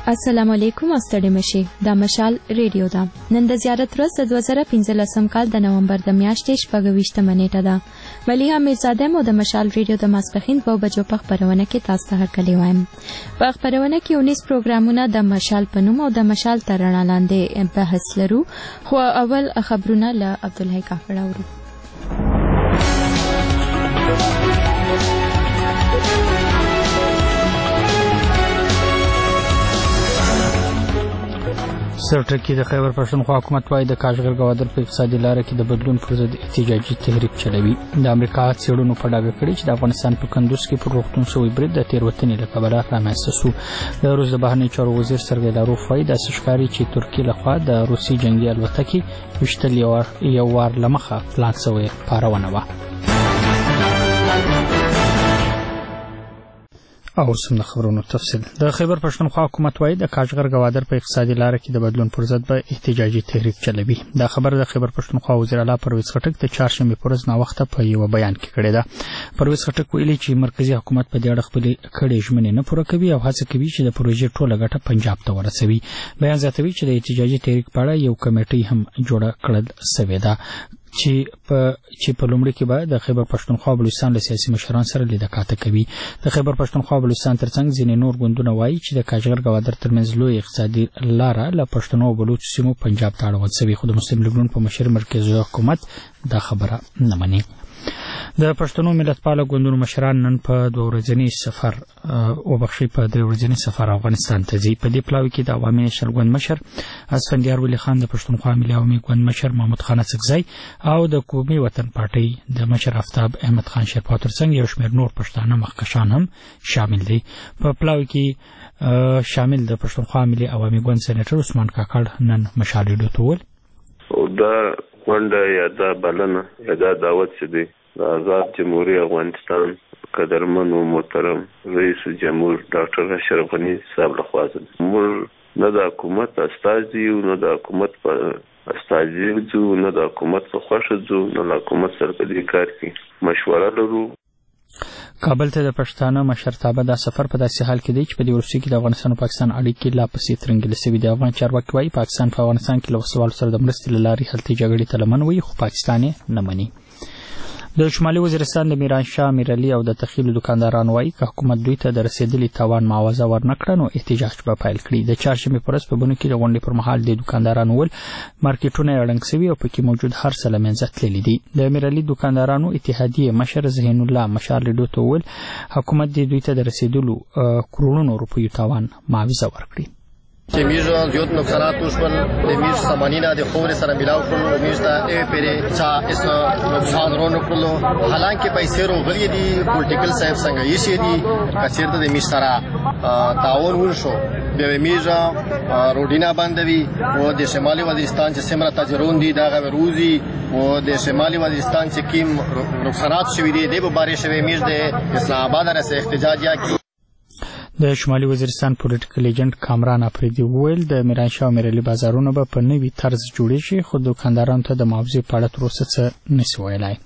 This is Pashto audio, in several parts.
السلام علیکم استړی مشي د مشال ریډیو دا نن د زیارت ورځ د 2015 کال د نومبر د میاشتې 28 نیټه ده مليحه میرزاده مو د مشال ریډیو د ماسپخین 2 بجو په خبرونه کې تاسو ته هرکلی وایم په خبرونه کې 19 پروګرامونه د مشال په نوم او د مشال ترانه لاندې بحث لرو خو اول خبرونه له عبدالحی کافر اورو سرټکی د خیبر پښتونخوا حکومت وايي د کاشغر ګوادر په اقتصادي لار کې د بدلون پر ضد احتجاجي تحریک چلوي د امریکا څېړنو په ډاګه کړي چې د افغانستان په کندوز کې پر روغتون شوی برید د تیروتنې له کبله رامنځته شو د روس د بهرنی چارو وزیر سرګی لاروف وايي د ښکاری چې ترکیه لخوا د روسي جنگي الوتکې وشتل یو وار لمخه پلان شوی پارونه و او سم خبرونو تفصیل د خیبر پښتونخوا حکومت وايي د کاشغر ګوادر په اقتصادي لار کې د بدلون پر ضد به احتجاجي تحریک چلوي دا خبر د خیبر پښتونخوا وزیر اعلی پرویز خټک د چهارشنبه پر ورځ ناوخته په یو بیان کې کړی دا پرویز خټک ویلي چې مرکزی حکومت په دې اړه خپل کړي ژمنې نه پوره کوي او هڅه کوي چې د پروژې ټوله ګټه پنجاب ته ورسوي بیان زیاتوي چې د احتجاجي تحریک په اړه یو کمیټي هم جوړه کړل شوې ده چې په لومړي کې به د خیبر پښتونخوا بلوچستان له سیاسي مشرانو سره لیدکاته کوي د خیبر پښتونخوا بلوچستان ترڅنګ ځینې نور ګوندونه وایي چې د کاشغر ګوادر ترمنځ لوی اقتصادي لاره له پښتنو او بلوچ سیمو پنجاب ته اړول شوې خو د مسلم لیګ په مشر مرکزي حکومت دا خبره نه مني د پښتنو ملتپال ګوندونو مشران نن په 2 ورځنی سفر او بخښي په 3 ورځنی سفر افغانستان ته ځي په دې پلاوي کې د عوامي نشل ګوند مشر اسفندیار ولی خان د پښتونخوا ملي عوامي ګوند مشر محمود خان اڅکزی او د قومي وطن پارټي د مشر آفتاب احمد خان شیرپا ترڅنګ یو شمېر نور پښتانه مخکشان هم شامل دي په پلاوي کې شامل د پښتونخوا ملي عوامي ګوند سېنیټر عثمان کاکړ نن مشال ریډیو ته ویل او دا ونده یا دا بلنه یا دا دعوت څه دی د آزاد جمهوریت افغانستان قدرمن او محترم رئیس جمهور ډاکټر اشرف غنی صاحب لخوا موږ نه د حکومت استازي او نه د حکومت په استازي جو نه د حکومت په خوښه جو نه د حکومت سره په دې کار کې مشوره لرو کابل ته د پښتانه مشرتابه د سفر په داسې حال کې دی چې په دې ورسي کې د افغانستان او پاکستان اړیکې لا پسې ترنګل شوې دي افغان چارواکي وايي پاکستان په افغانستان کې له وسوال سره د مرستې لارې هلته جګړې ته لمن وي خو پاکستان یې نه مني د شمالي وزیرستان د میران شاه میرعلي او د تخیل دکاندارانو وايي چې حکومت دوی ته د رسیدلي تاوان معاوضه ورنکړه نو احتجاج به پیل کړي د چهارشنبه پر ورځ په بونو کې د غونډې پر مهال د دکاندارانو ول مارکیټونه اړنګ شوي او پکې موجود هر څه له منځه تللي دي د میرعلي دکاندارانو اتحادیه مشر ذهین الله مشال ریډیو ته ویل حکومت دوی ته د رسیدلو کروڑونو روپیو تاوان معاوضه ورکړي چې میږ زیات نقصانات وشول د میږ سامانینا د خورې سره ملاو کړو میږ ته ای پیره چا اس نقصان رونو کړو حالانکه پیسې روغلي دي پولیټیکل صاحب څنګه یې شي دي کچېرته د میږ سره تعاون وشو به میږ روډینا باندې او د شمالي وزیرستان چې سمره تاجرون دي دا غو روزي او د شمالي وزیرستان چې کیم نقصانات شوي دي د باره شوي میږ د اسلام آباد سره احتجاج یا د شمالي وزیرستان پولیټیکل ایجنټ کامران افریدي ویل د میران شاه میرعلي بازارونه به په نوي طرز جوړ شي خو دکاندارانو ته د معاوضې په اړه تر اوسه څه نشي ویلای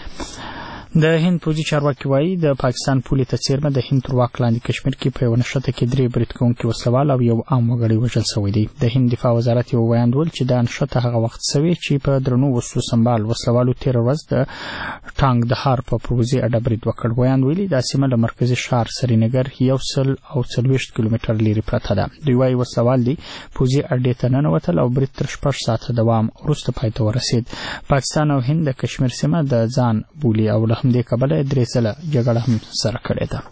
د هند پوځي چارواکي وايي د پاکستان پولې ته څیرمه د هند تر واک لاندې کشمیر کې په یو نښته کې 3 برید کوونکي وسوال او یو عام وګړی وژل شوی دی د هند دفاع وزارت یو بیان ول چې د نښته هغه وخت شوی چې په درنو وسلو سمبال وسلوالو 13 ورځ د ټانګ د هار په پروژې اډه برید وکړ بیان ویلي د سیمه له مرکزی ښار سرینګر 140 کیلومتر لري پرته ده دوی وايي وسلوال دي پوځي اډې ته ننوتل او برید تر 6 ساعته دوام وروسته پای ته ورسید پاکستان او هند د کشمیر سیمه د ځان بولی او له همدې کبله درې ځله جګړه هم سره کړې ده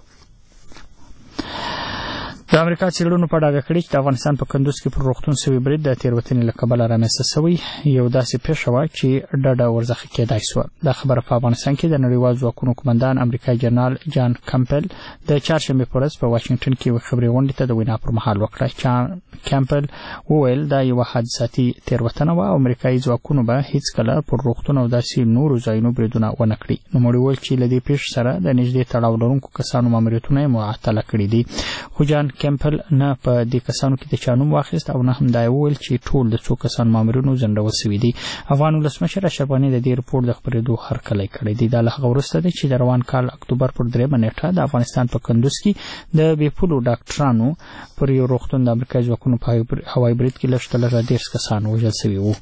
د امریکا څېړنو په ډاګه کړي چې د افغانستان په کندوز کې پر روغتون شوی برید د تیروتنې له کبله رامنځته شوی یو داسې پیښه وه چې ډډه ورڅخه کېدای شوه دا خبره په افغانستان کې د نړیوال ځواکونو قومندان امریکایي جنرال جان کمپل د چهارشنبې په ورځ په واشنګټن کې یوې خبري غونډې ته د وینا پر مهال وکړه جان کمپل وویل دا یوه حادثاتي تیروتنه وه او امریکایي ځواکونو به هیڅکله پر روغتون او داسې نورو ځایونو بریدونه ونه کړي نوموړي وویل چې له دې پیښې سره د نږدې تړاو لرونکو کسانو ماموریتونه یې معطله کړي دي خو جان کیمپل نه په دې کسانو کې د چانوم واخیست او نه هم دا ویل چې ټول د څو کسان مامورینو ځنډول شوي دي. افغان ولسمشر اشرف غني د دې رپورټ د خبرېدو هرکلی کړی دی. دا له هغه وروسته دی چې د روان کال اکتوبر پر 3 نیټه د افغانستان په کندوز کې د بېپولو ډاکټرانو پر یو روغتون د امریکایي ځواکونو په هوایي برید کې لږ تر لږه 13 کسان وژل شوي وو.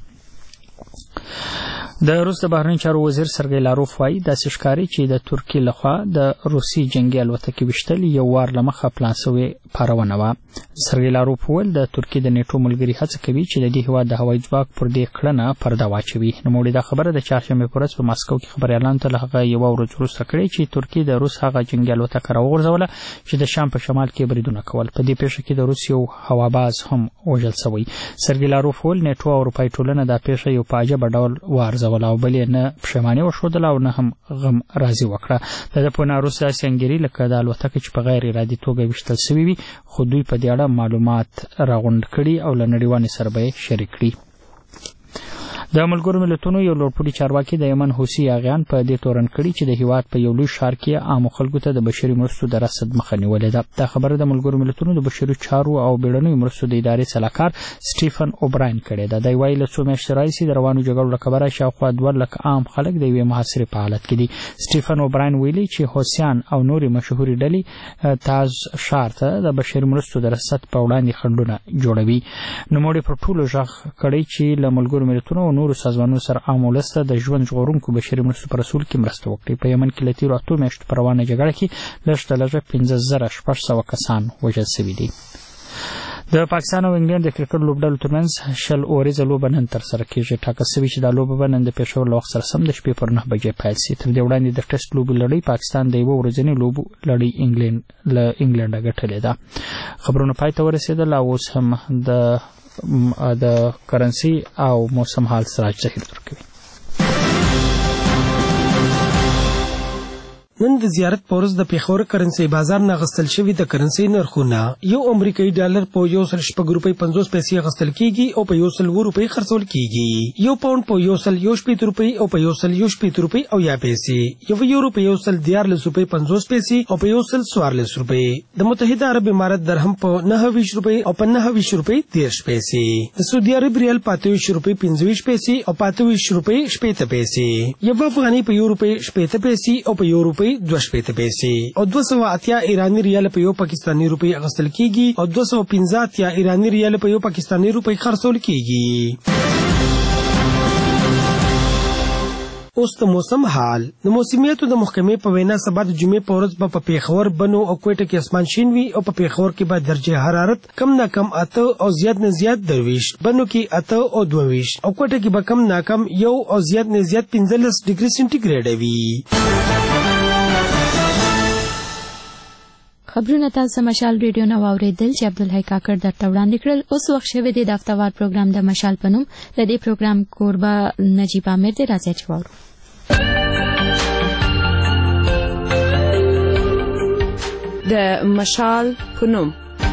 د روس د بهرنیو چارو وزیر سرګی لاروف وایي داسې ښکاري چې د ترکیې لخوا د روسي جنګي الوتکې ویشتل یو وار له مخه پلان شوې پارونه وه. سرګی لاروف وویل د ترکیې د نیټو ملګري هڅه کوي چې د دې هېواد د هوایي ځواک پر دې کړنه پرده واچوي. نوموړي دا خبره د چهارشنبې په ورځ په ماسکو کې خبریالانو ته له هغه یوه ورځ وروسته کړې چې ترکیې د روس هغه جنګي الوتکه راوغورځوله چې د شام په شمال کې بریدونه کول. په دې پیښه کې د روس یو هواباز هم وژل شوی. سرګی لاروف وویل نیټو او اروپایي ټولنه دا پیښه یو په عجبه ډول وارزوله او بل یې نه پښیماني وښودله او نه هم غم راضي وکړه. د ده په وینا روس داسې انګېري لکه د الوتکه چې په غیر ارادي توګه ویشتل شوي وي، خو دوی په دې اړه معلومات راغونډ کړي او له نړیوالې سره به یې شریک کړي. د ملګرو ملتونو یو لوړپوړي چارواکي د یمن حوثي یاغیان په دې تورن کړي چې د هیواد په یو لوی ښار کې عامو خلکو ته د بشري مرستو د رسد مخه نیولې ده. دا خبره د ملګرو ملتونو د بشري چارو او بیړنیو مرستو د ادارې سلاکار سټیفن اوبراین کړې ده. دی وایي له څو میاشتې راهیسې د روانو جګړو له کبله شاوخوا 2 لک عام خلک د یوې محاصرې په حالت کې دي. سټیفن اوبراین ویلي چې حوثیان او نورې مشهورې ډلې تاز ښار ته د بشري مرستو د رسد په وړاندې خنډونه جوړوي. نوموړي پر ټولو غږ کړی چې له ملګرو ملتونو او نورو سازمانونو سره عام ولس ته د ژوند ژغورونکو بشري مرستو په رسول کې مرسته وکړي. په یمن کې له تېرو 8 میاشتو په روانه جګړه کې لږ تر لږه 15,600 کسان وژل شوي دي. د پاکستان او انګلند د کرکټ لوبډلو ترمنځ 20 اوریزه لوبه نن ترسره کېږي. ټاکل شوي چې دا لوبه به نن د پېښور له وخت سره سم د شپې پر 9 بجې پیل شي. تر دې وړاندې د ټېسټ لوبو لړۍ پاکستان د یوه ورځنۍ لوبو لړۍ له انګلنډه ګټلې ده. خبرونه پای ته ورسېدل او اوس هم د کرنسي او موسم حال سراج ظهیر درکوي. نن د زیارت په ورځ د پیښور کرنسي بازار نه غستل شوی د کرنسي نرخونه یو امریکایي ډالر په 1.50 روپۍ 50 پیسې غستل کیږي او په 1.20 روپۍ خرڅول کیږي. یو پاوند په 1.80 روپۍ او په 1.80 روپۍ او یا پیسې. یو یورو په 1.14 روپۍ 50 پیسې او په 1.14 روپۍ. د متحده عرب امارات درهم په 29 روپۍ او په 29 روپۍ 13 پیسې. د سعودي عرب ریال په 28 روپۍ 25 پیسې او په 28 روپۍ 70 پیسې. یو افغاني په 1 روپۍ 70 پیسې او په 1 روپۍ 2 پیسې او 280 ایرانی ریال په یو پاکستانی روپۍ اغستل کیږي او 215 ایرانی ریال په یو پاکستانی روپۍ خرڅول کیږي. اوس د موسم حال. د موسمیاتو د محکمې په وینا سبا د جمعې په ورځ په پیښور، بنو او کوټه کې اسمان شین وي او په پیښور کې به درجه حرارت کم نه کم 8 او زیات نه زیات 23، بنو کې 8 او 22 او کوټه کې به کم نه کم 1 او زیات نه زیات 15 ډیګري سنټیګریډ وي. خبرونه تاسو مشال ریډیو نو اوریدل چې عبدالحی کاکړ درته وړاندې کړل. اوس وخت شوی دی د هفتهوار پروګرام د مشال په نوم. د دې پروګرام کوربه نجیب عامر دی. راځئ چې واورو. د مشال په نوم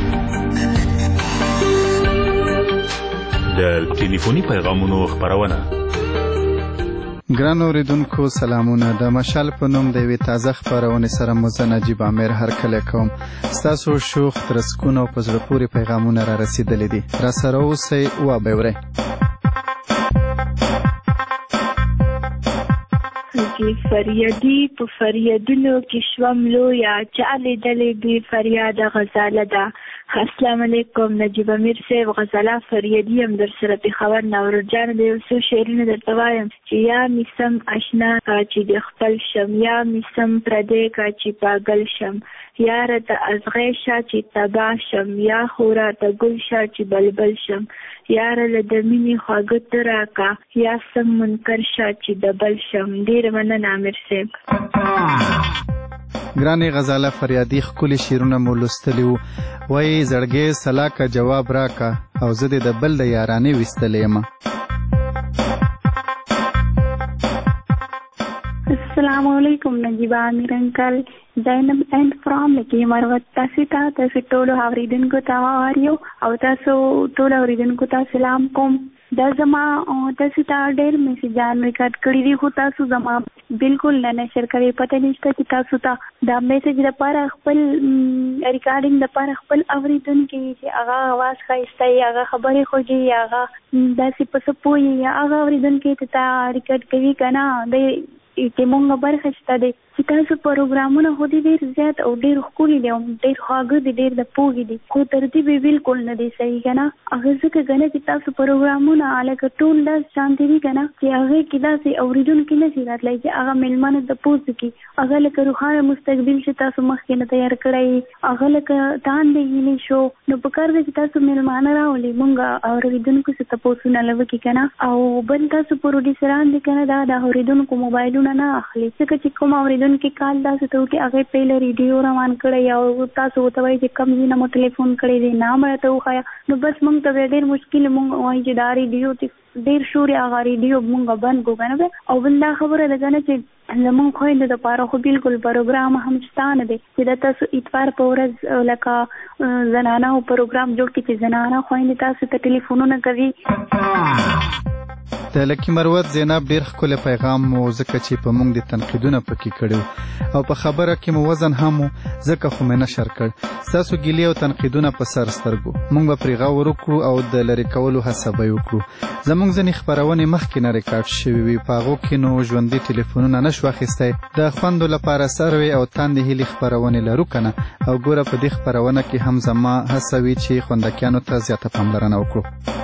د ټلیفوني پیغامونو خبرونه. ګران اوریدونکو سلامونه. د مشال په نوم د یوې تازه خبرونې سره مزه نجیب عامر هرکلی کوم. ستاسو شوخ ترسکون او په زړه پورې پیغامونه را رسېدلي دي. را سره اوسئ وابه ورئ. فریادي په فریادونو کې شوم لویه، چا لیدلې بې فریاده غزاله ده. السلام علیکم نجیب امیر صاحب، غزاله فریادي هم در سره پېښور ناورر جان د یو څو شعرونه درته وایم چې یا میسم اشنا کا چې د خپل شم، یا میسم پردی کا چې پاگل شم، یاره ته ازغی شه چې تباه شم، یا خورا ته ګل شه چې بلبل شم، یاره له د مینې خواږه ته راکه، یا سم منکر شه چې دبل شم. ډېره مننه امیر صاحب. ګرانې غزاله فریادي ښکلي شعرونه مو لوستلي وو. وایي زړګی سلاکه جواب راکه او زه دې د بل د یارانې ویستلی یم. السلام علیکم نجیب عامر انکل. زینب اینڈ فرام لکی مروت تاسو ټولو اوریدونکو ته وایو او تاسو ټولو اوریدونکو ته سلام کوم. دا زما تاسو ته ډېر میسجان ریکارډ کړی دي خو تاسو زما بالکل نه نشر کوي پته نشته چې تاسو ته دا میسج لپاره خپل ریکارډینګ لپاره خپل اوریدونکو چې هغه आवाज ښایسته یا هغه خبرې خوږې یا هغه داسې په څه پوهې یا هغه اوریدونکو ته ریکارډ کوي که نه دی چې مونږ برخه شته دی چې تاسو پروګرامونه خو دې ډېر زیات او ډېر ښکلي دي او ډېر خواږه دي ډېر د پوهې دي خو ترتیب یې بالکل نه دی صحیح که نه هغه ځکه که نه چې تاسو پروګرامونه لکه ټول داسې شانتې دي که نه چې هغې کې داسې اورېدونکي نه شي راتلی چې هغه میلمانه تپوس وکړي هغه لکه روښانه مستقبل چې تاسو مخکې نه تیار کړی هغه لکه تاندې هیلې شو نو پکار دی چې تاسو میلمانه راولئ مونږ اورېدونکو څه تپوسونه له وکړي که نه او بل تاسو پروډیوسران دي که نه دا د اورېدونکو موبایلونه نه اخلي ځکه چې کوم اورېدونکي کال داسې ته وکړي هغې پهله ریډیو روان کړی او تاسو ورته وایي چې کوم ځای نه مو ټلیفون کړی دی نام راته وښایه نو بس مونږ ته بیا ډېر مشکل مونږ وایي چې دا ریډیو ډېر شور یې هغه ریډیو مونږ بند کړو که نه او بل دا خبره ده که نه چې زمونږ خویندو دپاره خو بالکل پروګرام هم شته نه دی چې دا تاسو اتوار په ورځ لکه زنانهو پروګرام جوړ کړي چې زنانه خویندې تاسو ته ټلیفونونه کوي د لکي مروت زینب ډیر ښکلی پیغام مو ځکه چې په موږ د تنقیدونه پکې کړي او په خبره کې مو وزن هم ځکه خو مې نشر کړ ستاسو ګیلې او تنقیدونه په سر سترګو موږ به پرې غور وکړو او د لرې کولو هڅه به یې وکړو زموږ ځینې خپرونې مخکې نه ریکارډ شوي وي په هغو کې نو ژوندي ټلیفونونه نشو اخیستی د خوندو لپاره سروې او تاندې هیلې خپرونې لرو که نه او ګوره په دې خپرونه کې هم زما هڅه وي چې خوندکیانو ته زیاته پاملرنه وکړو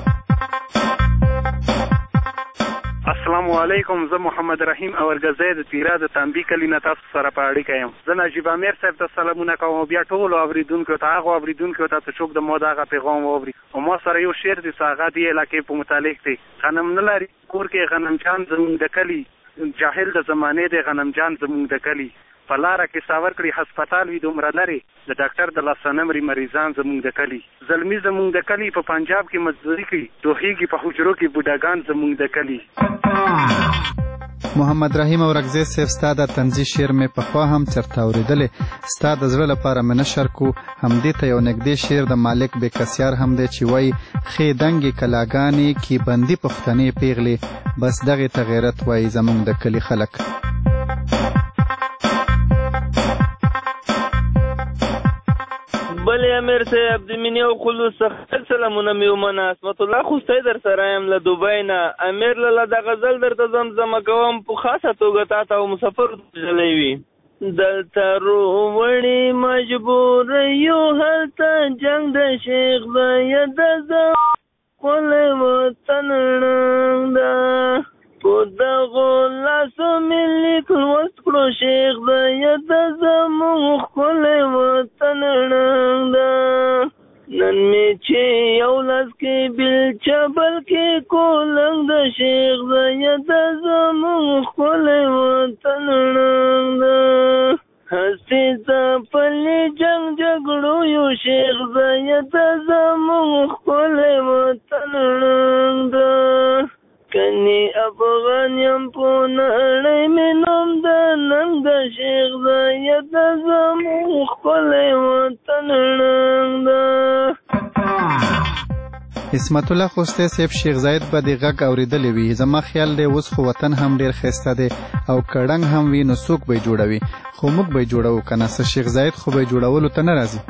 السلام علیکم زه محمد رحیم اورګزی د تیرا د تنبی کلی نه تاسو سره په اړیکه یم زه نجیب امیر صاحب ته سلامونه کوم او بیا ټولو اورېدونکو ته هغو اورېدونکو ته چې څوک د ما دغه پیغام واوري او ما سره یو شعر دی چې هغه دې علاقې په متعلق دی غنم نه لري کور کې غنمجان زموږ د کلي جاهل د زمانې دی غنمجان زموږ د کلي په لاره کې ساور کړي هسپتال وي دومره لرې د ډاکټر د لاسه نمرې مریضان زموږ د کلي زلمي زموږ د کلي په پنجاب کې مزدوري کوي دوخیږي په حجرو کې بوډاګان زموږ د کلي محمد رحیم اورګزی صاحب ستا د طنزي شعر مې پخوا هم چېرته اورېدلی ستا د زړه لپاره مې نشر کو همدې ته یو نږدې شعر د مالک بېکسیار هم دی چې وایي ښې دنګې کلاګانې کې بندي پښتنې پیغلې بس دغې ته غیرت وایي زموږ د کلي خلک بلې امیر صاحب د مینې او خلوص څخه سلامونه مې ومنه عصمت الله خوستی در سره یم له دوبۍ نه امیر لاله دا غزل درته زمزمه کوم په خاصه توګه تا ته او مسافرو ته ژلی وي دلته رووړې مجبور یو هلته جنګ د شیخ دی د ښکلی وطن ړنګ ده په دغو لاسو مې لیک لوست کړو شیخ دی د زموږ ښکلی وطن ړنګ ده نن مې چې یو لاس کې بیلچه بلکې کولنګ د شیخ دی د زموږ ښکلی وطن ړنګ ده هستې ځپلې جنګ جګړو یو شیخ دی د زموږ ښکلی وطن ړنګ ده کنی افغان یم په نړۍ مې نوم د ننګ د شیخ دی د زموږ ښکلی وطن ړنګ ده عصمت الله خوستی صاحب شیخ زاید به د غږ اورېدلی وي زما خیال دی اوس خو وطن هم ډېر ښایسته دی او که ړنګ هم وي نو څوک به یې جوړوي خو موږ به یې جوړوو که نه څه شیخ زاید خو به یې جوړولو ته نه راځي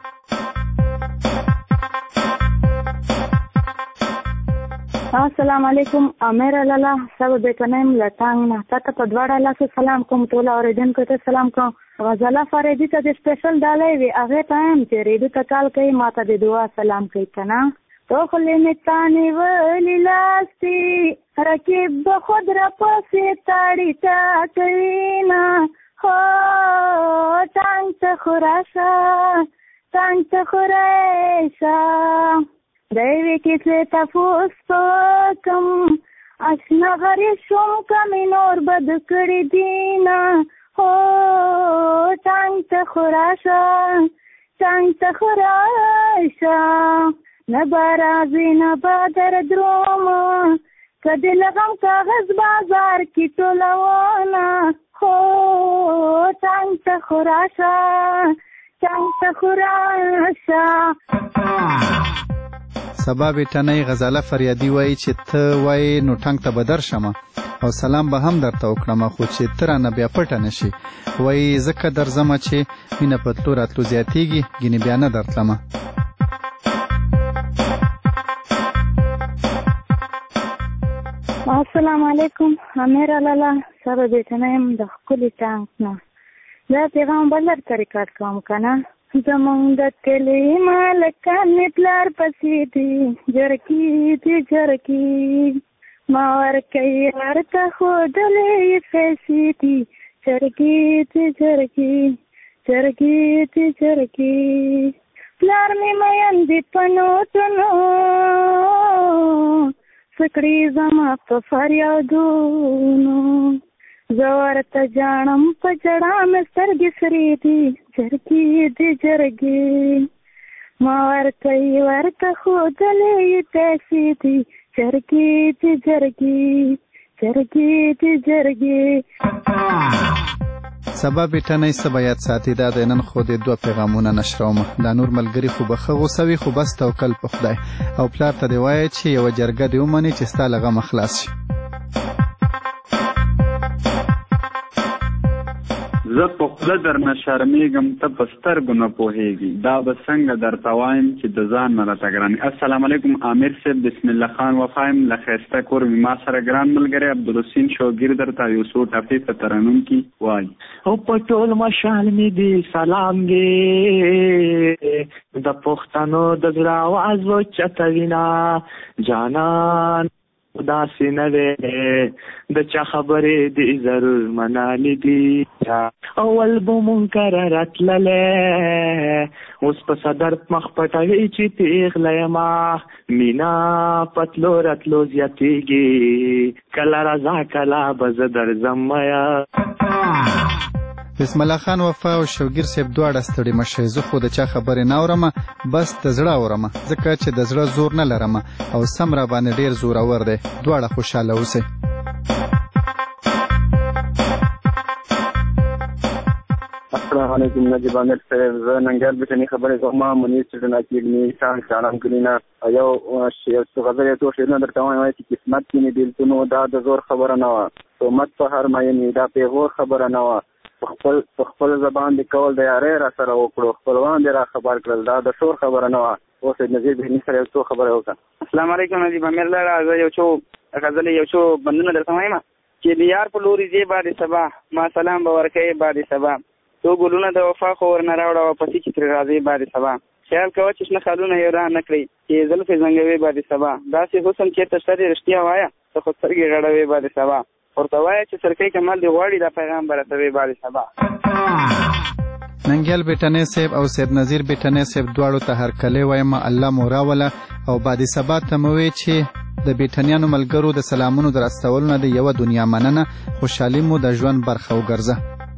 السلام علیکم امیر لاله سبا بیکنیم لټانګ نه تاته په دواړه لاسو سلام کوم ټول اورېدونکو ته سلام کوم غزاله فریدي ته د سپیشل ډالۍ وي هغې ته هم چې ریډیو ته کال کوي ما ته د دعا سلام کوي که نه تو خولې مې تا نیولې لاستي رقیب به خود راپسې تاړي تا کوي نه هو ټانګ ته خو راشه ټانګ ته خو راشه دیوی کسی تفوس پاکم اشنا غری شوم کمی نور بد کری دینا ہو چانگ تخوراشا چانگ تخوراشا نبارازی نبادر دروما کدی لغم کاغذ بازار کی تولوانا ہو چانگ تخوراشا چانگ تخوراشا سبا بیٹنۍ غزاله فریادي وایي چې ته وایي نو ټنګ ته به درشمه او سلام به هم درته وکړم خو چې ته رانه بیا پټه نه شي وایي ځکه درځمه چې مینه په تلو راتلو زیاتېږي ګینې بیا نه درتلمه. السلام علیکم. امیر لالا سره بیٹنۍ یم د ښکلي ټانک نه. دا پیغام بل درته ریکارډ کوم که نه. زمونږ د کلي مالکان مې پلار پسې دي جرکي دي جرکي ما ورکوي ورته ښودلې پیسې دي جرکي دي جرکي جرکي دي جرکي پلار مې مین دي په نوټونو سکړي زما په فریادونو زه ورته جاڼم په جړا مې سترګې سرې دي جرګې دي جرګې ما ورکوي ورته ښودلې پیسې دي جرګې دي جرګې جرګې دي جرګې. سبا بیٹنۍ سبا یاد ساتي دا د نن خو د 2 پیغامونه نشرومه دا نور ملګري خو به ښه غوسه وي خو بس توکل په خدای او پلار ته دې وایه چې یوه جرګه دې ومني چې ستا له غمه خلاص شي. زه په خوله درنه شرمېږم ته په سترګو نه پوهېږي دا به څنګه درته وایم چې د ځان نه راته ګران. السلام علیکم امیر صاحب بسم الله خان وفایم له ښایسته کور مې ما سره ګران ملګری عبدالحسین شوګیر درته یو څو ټپې په ترنم کې وایي او په ټول مشال مې دې سلام دی د پښتنو د زړه آواز وچته وینا جانان داسې نه دی د چا خبرې دې ضرور منالې دي اول به مونږ کره راتللی اوس په صدر مخ پټوي چې پیغله یمه مینا پتلو راتلو زیاتېږي کله راځه کله به زه درځم میا. بسم الله خان وفا او شوګیر صاحب دواړه ستړي مشئ زه خو د چا خبرې نه اورم بس د زړه اورم ځکه چې د زړه زور نه لرم او سم را باندې ډیر زورور دی دواړه خوشاله اوسئ. السلام علیکم نجیب امیر صاحب زه ننګیال بیټنۍ خبرې کوم منیر چټنا کېږي شان شانم کلینا یو غزل یو شعرونه درته وایم چې قسمت کې مې بېلتونو دا د زور خبره نه وه تومت په هر مینې دا پیغور خبره نه وه په خپل زبان دې کول د یارۍ را سره وکړو خپلوان دې را خبر کړل دا د شور خبره نه وه. اوس نظیر بیټنۍ سره یو څو خبره وکړه. السلام علیکم نجیب امیر لالا زه یو څو غزل یو څو بندونه درته وایم چې د یار په لوري ځې بعد سبا ما سلام به ورکوې بعد سبا تو ګلونه د وفا خو ورنه راوړه پسې چې ترې راځې بعد سبا خیال کوه چې شنه خالونه حیران نه کړئ چې زلفې زنګوې بعد سبا داسې حسن چېرته شته دې رښتیا وایه ته خو سترګې غړوې بعد سبا ورته وایه چې سرکۍ کمال دې غواړي دا پیغام به رسوې بعد سبا. ننګیال بیټنۍ صاحب او سید نظیر بیټنۍ صاحب دواړو ته هرکلی وایم الله مو راوله او بعد سبا ته مو وی چې د بیټنیانو ملګرو د سلامونو در استولو نه د یوه دنیا مننه خوشحالي مو د ژوند برخه وګرځه.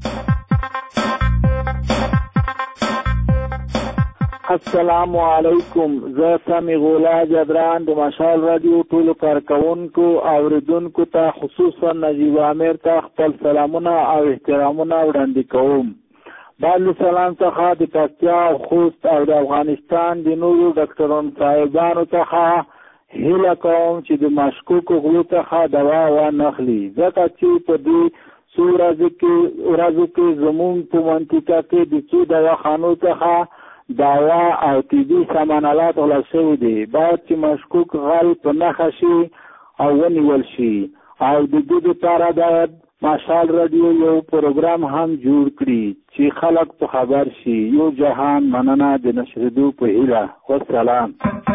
السلام علیکم زه سمیع الله جبران د مشال رادیو ټولو کارکوونکو اوریدونکو ته خصوصا نجیب امیر ته خپل سلامونه او احترامونه وړاندې کوم. بعد سلام څخه د پکتیا او خوست او د افغانستان د نورو ډاکټرانو صاحبانو څخه هیله کوم چې د مشکوکو غلو څخه دوا وانخلي ځکه چې په دې څو ورځو کې زموږ په منطقه کې د څو دواخانو څخه دوا او طبي سامانالات غلا شوي دي باید چې مشکوک غل په نښه شي او ونیول شي او د دې لپاره باید مشال رادیو یو پروګرام هم جوړ کړي چې خلک په خبر شي. یو جهان مننه د نشریدو په هیله والسلام.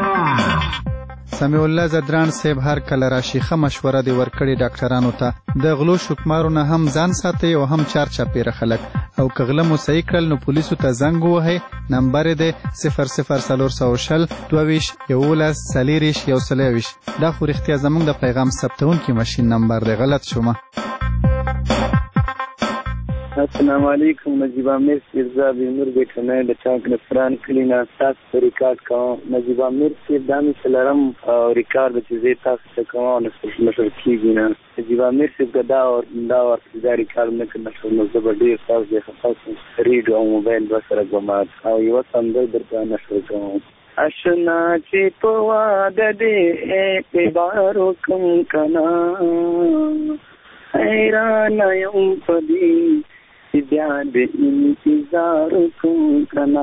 سمیع الله زدران صاحب هر کله راشي ښه مشوره دې ورکړې ډاکټرانو ته د غلو شکمارو نه هم ځان ساتئ او هم چار چاپېره خلک او که غله مو صحیح کړل نو پولیسو ته زنګ ووهئ نمبر یې دی 00420 22 11 40 123 دا خو رښتیا زموږ د پیغام ثبتونکي ماشین نمبر دی غلط شومه. السلام علیکم نجیب امیر صاحب زه بینور بیټنۍ د چاک نصران کلي نه تاسو ته ریکارډ کوم. نجیب امیر صاحب دا مې څه لرم ریکارډ چې زه تاسو ته کوم نشر کېږي نه نجیب امیر صاحب که دا ریکارډ نه کړ نو زه به ډېر تاسو ریډیو او موبایل دوه سره ګمات او یوه سندره درته نشر کوم. اشنا چې په واده دې اعتبار وکم کنا حیران یم په دې چې بیا دې انتظار وکم کنا.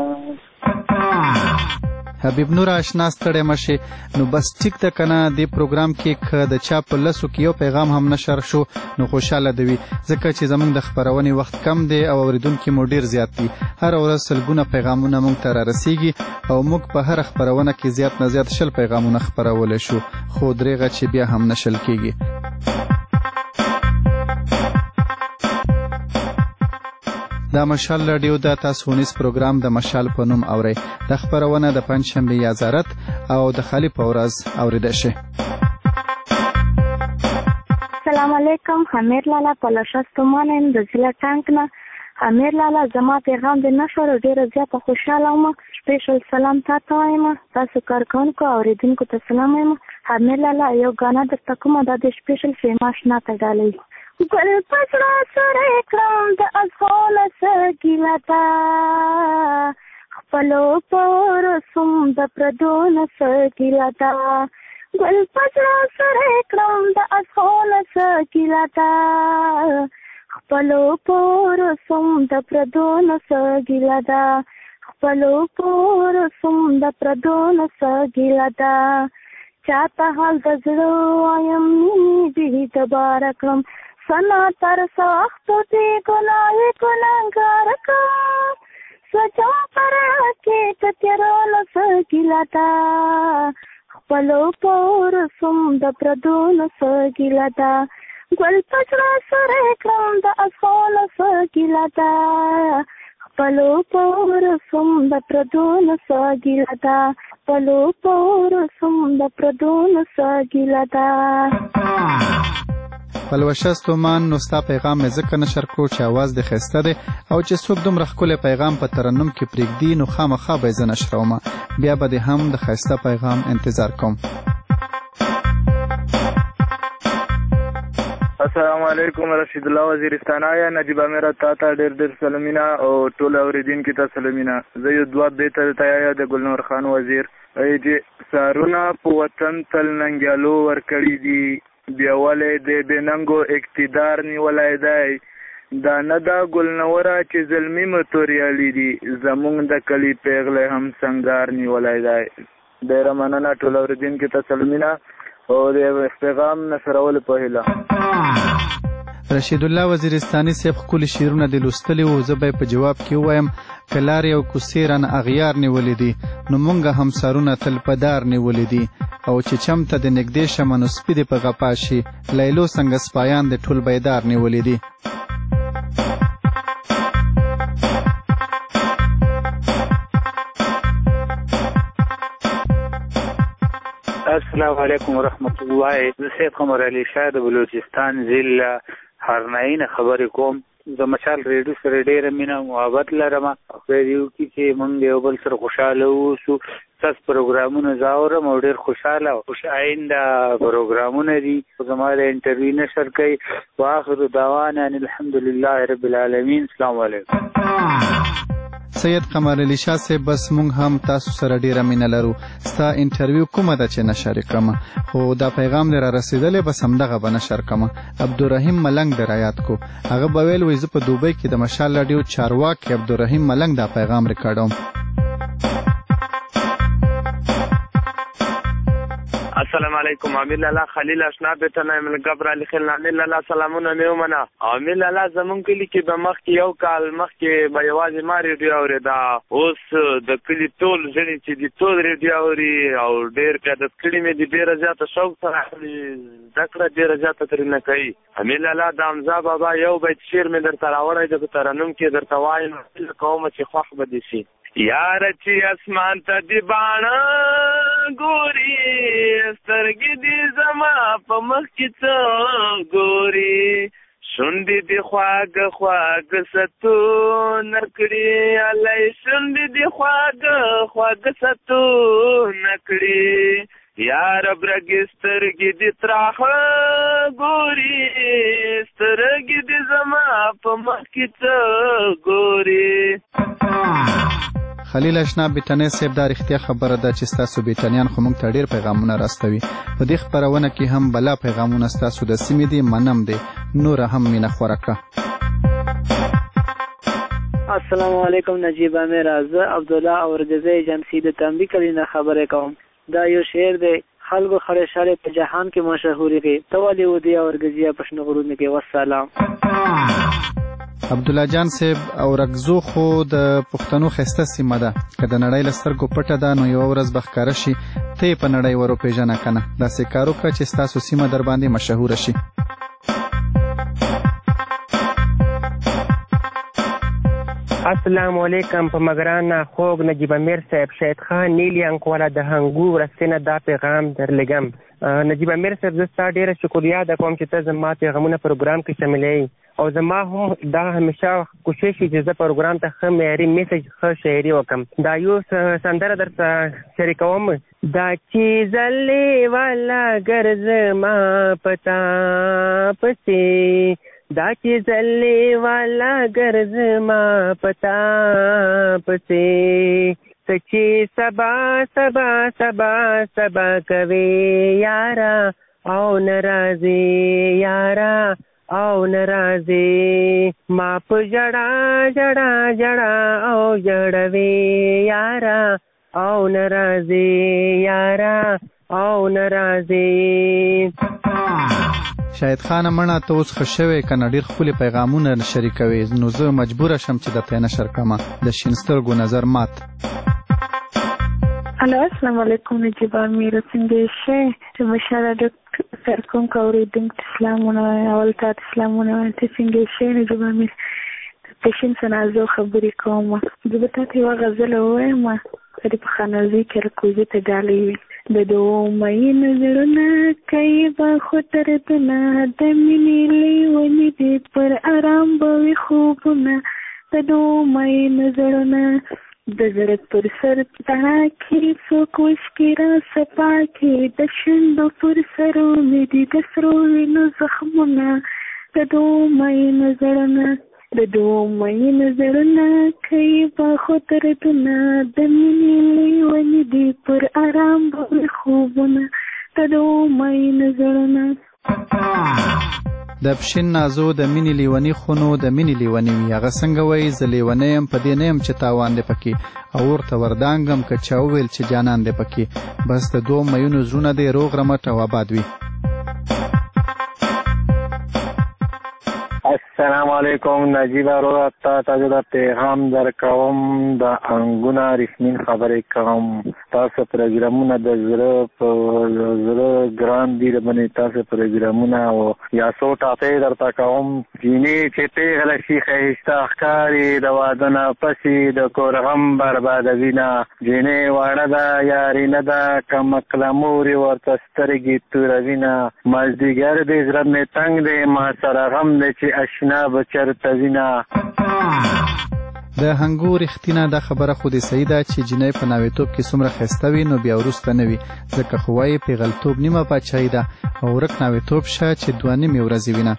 حبیب نور آشنا ستړی مشه نو بس ټیک ده کنه. د پروګرام کې که د چا په لسو کې یو پیغام هم نشر شو نو خوشاله دوي ځکه چې زمونږ د خبرونې وخت کم دی او اوریدونکي مو ډیر زیات دي. هر ورځ سلګونه پیغامونه مونږ ته رارسیږي او موږ په هر خبرونه کې زیات نه زیات 10 پیغامونه خبرولای شو خو درېغه چې بیا هم نشل کیږي. دا مشال رادیو د تاسونیز پروګرام د مشال په نوم اوري. د خبرونه د پنځشنبه یا زارت او د خالی په ورځ اوریدل شي. السلام علیکم. حمید لالا پلاشستمان د ضلع ټانک نه. حمید لالا زما پیغام د نشور ډیره زیاته خوشاله وم. سپیشل سلام تاسو وایم. تاسو کارکونکو اوریدونکو ته سلام وایم. حمید لالا یو غانا د تکوم د سپیشل فیماش نه تډالې ګل پسرا سره کړم د ازغال سګیلا تا خپلو پر سوم د پردون سګیلا تا ګل پسرا سره کړم د ازغال سګیلا تا خپلو پر سوم د پردون سګیلا تا خپلو پر سوم د پردون سګیلا تا چاته حال د زړه وایم دې تبارک کړم سنا تر سخت دی ګناه ګناګار کا سجا پر کې تیرول سګیلاتا خپلو پور سوم د پردون سګیلاتا ګل پچړه سره کړم د اسول سګیلاتا خپلو پور سوم د پردون سګیلاتا خپلو پور سوم د پردون سګیلاتا. پلوشستومان نو ستا پیغام مې ځکه نشر کړو چې اواز د خسته دی او چې څوک دومره ښکلی پیغام په ترنم کې پرېږدي نو خامخا به یې زه نشروم. بیا به دې هم د ښایسته پیغام انتظار کوم. السلام علیکم رشید الله وزیرستان آیا نجیب امیر تا ډېر سلامونه او ټول اوریدونکو ته سلامونه. زه یو دوه بیته درته یا د ګلنور خان وزیر چې سارونه په وطن تل ننګیالو ورکړي دي بیا ولې د بننګو اقتدار نیولای دی دا نه دا ګلنوره چې ظلمي متوریالي دي زمونږ د کلي پیغله هم سنگار نیولای دی. ډېره مننه ټول اوریدونکو ته سلامونه او د پیغام نشرول په هیله. رشید الله وزیرستاني صاحب خپل شعرونه د لوستلي او زه به په جواب کې وایم کلار یو کوسیرن اغیار نیولې دي نو مونږه هم سرونه تل پدار نیولې دي او چې چمته د نګدې شمنو سپیدې په غپاشي لیلو څنګه سپایان د ټول بیدار نیولې دي. السلام علیکم ورحمت الله. زه سید قمر علی شاه د بلوچستان ضلع هرناین خبرې کوم. د مشال ریډیو سره ډېره مینه محبت لرم. خدای دې وکړي چې موږ یو بل سره خوشحاله اوسو. ستاسو پروګرامونه زه اورم او ډېر خوشحاله او خوشاینده پروګرامونه دي. زما د انټرویو نشر کوي. واخر دعوانا ان الحمدلله رب العالمین. السلام علیکم. سید قمر علی شاه صاحب بس مونږ هم تاسو سره ډیره مینه لرو. ستا انټرویو کومه ده چې نشر کړم خو دا پیغام در رسیدلې بس همدغه به نشر کړم. عبدالرحیم ملنګ در آیات کو هغه به ویل وایي زه په دوبۍ کې د مشال رادیو چارواکي عبدالرحیم ملنګ دا پیغام ریکارډوم. السلام علیکم. امیر لالا خلیل اشنا بتنه من قبر علی خل امیر لالا سلامونه میومنه. امیر لالا زمون کلی کې به مخ کې یو کال مخ کې به یوازې ما ریډیو اورېدا. اوس د کلی ټول ځنې چې دي ټول ریډیو اوري او ډېر پیاده کړي مې دي ډېره زیاته شوق سره زده کړه ډېره زیاته ترېنه کوي. امیر لالا د حمزه بابا یو بیت شعر مې درته راوړی دی په ترنم کې درته وایم کومه چې خوښ به دې شي. یار چې اسمان ته دی باڼه ګوري سترګې دې زما په مخ کې څه ګوري شونډې دې خواږه خواږه ستونه کړي الی شونډې دې خواږه خواږه ستونه کړي یار برګې سترګې دې تراخه ګوري سترګې دې زما په مخ کې څه ګوري. خلیل اشنا بیٹنې صاحب دا رښتیا خبره ده چې ستاسو بیٹنیان خو موږ ته ډېر پیغامونه راستوي. په دې خپرونه کې هم بلا پیغامونه ستاسو د سیمې دي، منم دی نور هم مینه خوره کړه. السلام علیکم نجیب امیر، زه عبدالله اورګزی جمسی د تنبی کلی نه خبرې کوم. دا یو شعر دی، خلکو خړې شړې په جهان کې مشهورې دي، ته ولې ودې اورګزیه په شنو غرونو کې. والسلام. عبدالله جان صاحب اورګزو خو د پښتنو ښایسته سیمه ده، که د نړۍ له سترګو پټه ده نو یوه ورځ به ښکاره شي، ته یې په نړۍ ور وپېژنه که نه. داسې کار وکړه چې ستاسو سیمه در باندې مشهوره شي. السلام علیکم. په مګران خوږ نجیب امیر صاحب، شهید خان نیلی انکواله د هنګو ورستینه دا پیغام درلګم. نجیب امیر صاحب زه ستا ډېره شکریه ده کوم چې ته زما پیغامونه پروګرام کې شاملوي، او زما هم دا همیشه کوشش وي چې زه پروګرام ته ښه معیاري میسج ښه شاعري وکړم. دا یو سندره درته شریکوم. دا چې زلې والا ګرځما پتا پسې، دا چې زلې والا ګرځما پتا پسې، سچې سبا سبا سبا سبا کوي یارا او ناراضي یارا او ناراضي، ما په جړا جړا جړا او جړوي یارا او ناراضي یارا او ناراضي. شاهد خان مړه ته اوس ښه شوې که نه ډېر ښکلي پیغامونه شریکوي، نو زه مجبوره شم چې درته یې نشر کړمه. د شین سترګو نظر مات. الو السلام علیکم نجیب امیر، څنګه شئ؟ د مشاله ډاکټر کوم اوریدونکو سلامونه، اول تاسو سلامونه، ته څنګه شئ نجیب امیر؟ د پیشن سنازو خبرې کوم. زه به تاسو یوه غزل ووایم چې په خانوزي کې رکوزي ته ډالۍ وي. د دوو مینو زړونه کوي به خو دردونه، د مینې لیونې دي پر ارام به وي خوبونه. د دوو مینو زړونه د زړه پر سر تڼا کې څوک وشکي را سپا کې، د شونډو پر سرو مې دي د سرو وینو زخمونه. د دوو مینو زړونه د دوو مینو زړونه کوي به خو دردونه، د مینې لیونې دي پر ارام به وي خوبونه. د دوو مینو زړونه. د پښین نازو د مینې لیونی خونو د مینې لیونی وي، هغه څنګه وایي زه لیونی یم په دې نه یم چې تاوان دی پکې، او ورته وردانګم که چا وویل چې جانان دی پکې. بس د دوو میونو زړونه دی روغ رمټ او آباد وي. السلام علیکم نجیب ورور، تاسو ته پیغام درکوم، د انګونه رسمین خبرې کوم. تاسو پروګرامونه د زړه په زړه ګران دي، باندې تاسو پروګرامونه او یا څو ټاپې درته کوم. جینې چې پیغله شي ښایسته ښکاري، د واده نه پسې د کور غم بربادوي نه. جینې واړه ده یاري نه ده، که مکله مورې ورته سترګې توروي نه. مازدیګر دی زړه مې تنګ دی، ما سره غم دی چې اشنا بچرته وینا. د هنګو رښتینه دا خبره خو دې صحیح ده چې جنۍ په ناویتوب کې څومره ښایسته وي نو بیا وروسته نه وي، ځکه خو وایي پیغلتوب نیمه پاچاهي ده، او ورک ناویتوب شه چې دوه نیمې ورځې وینه.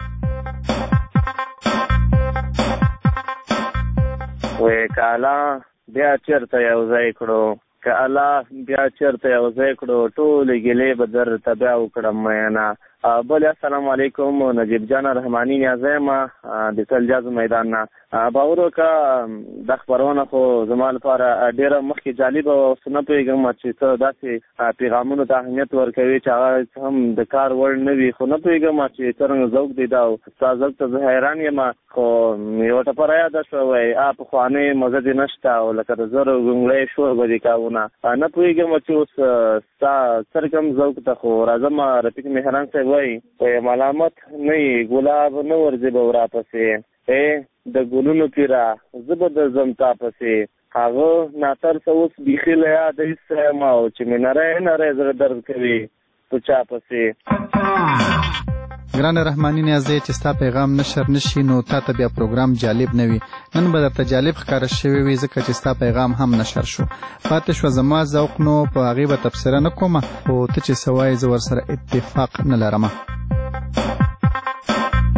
وې که الله بیا چېرته یو ځای کړو، که الله بیا چېرته یو ځای کړو، ټولې ګیلې به درته بیا وکړم میینه. بل السلام علیکم، نجیب جان رحمانی نیازی یم د سلجاز میدان نه. باور وکړه دا خپرونه خو زما لپاره ډېره مخکې جالبه وه، اوس نه پوهېږم چې ته داسې پیغامونو ته اهمیت ورکوي چې هغه هم د کار وړ نه وي، خو نه پوهېږم چې څرنګه ذوق دی دا، او ستا ذوق ته زه حیران یم. خو یوه ټپه رایاده شوه، وایي پخوانۍ مزه دې نشته، او لکه د زرو ګونګړی شور به دې کاونه. نه پوهېږم چې اوس ستا څرګم ذوق ته خو راځم. رفیق مهران صاحب وایي ملامت نه یې ګلاب نه ورځې به وراپسې، د ګلونو پیرا زه به د ځم تا پسې. هغه ناترسه اوس بیخي له یاده ایسته یم، او چې مې نری نری زړه درد کوي په چا پسې. ګران رحمانی نیازی چې ستا پیغام نشر نشي نو تا ته بیا پروګرام جالب نه وي. نن به درته جالب ښکاره شوی وي ځکه چې ستا پیغام هم نشر شو. پاتې شوه زما ذوق نو په هغې به تبصره نه کومه، خو ته چې څه وایې زه ورسره اتفاق نه لرمه.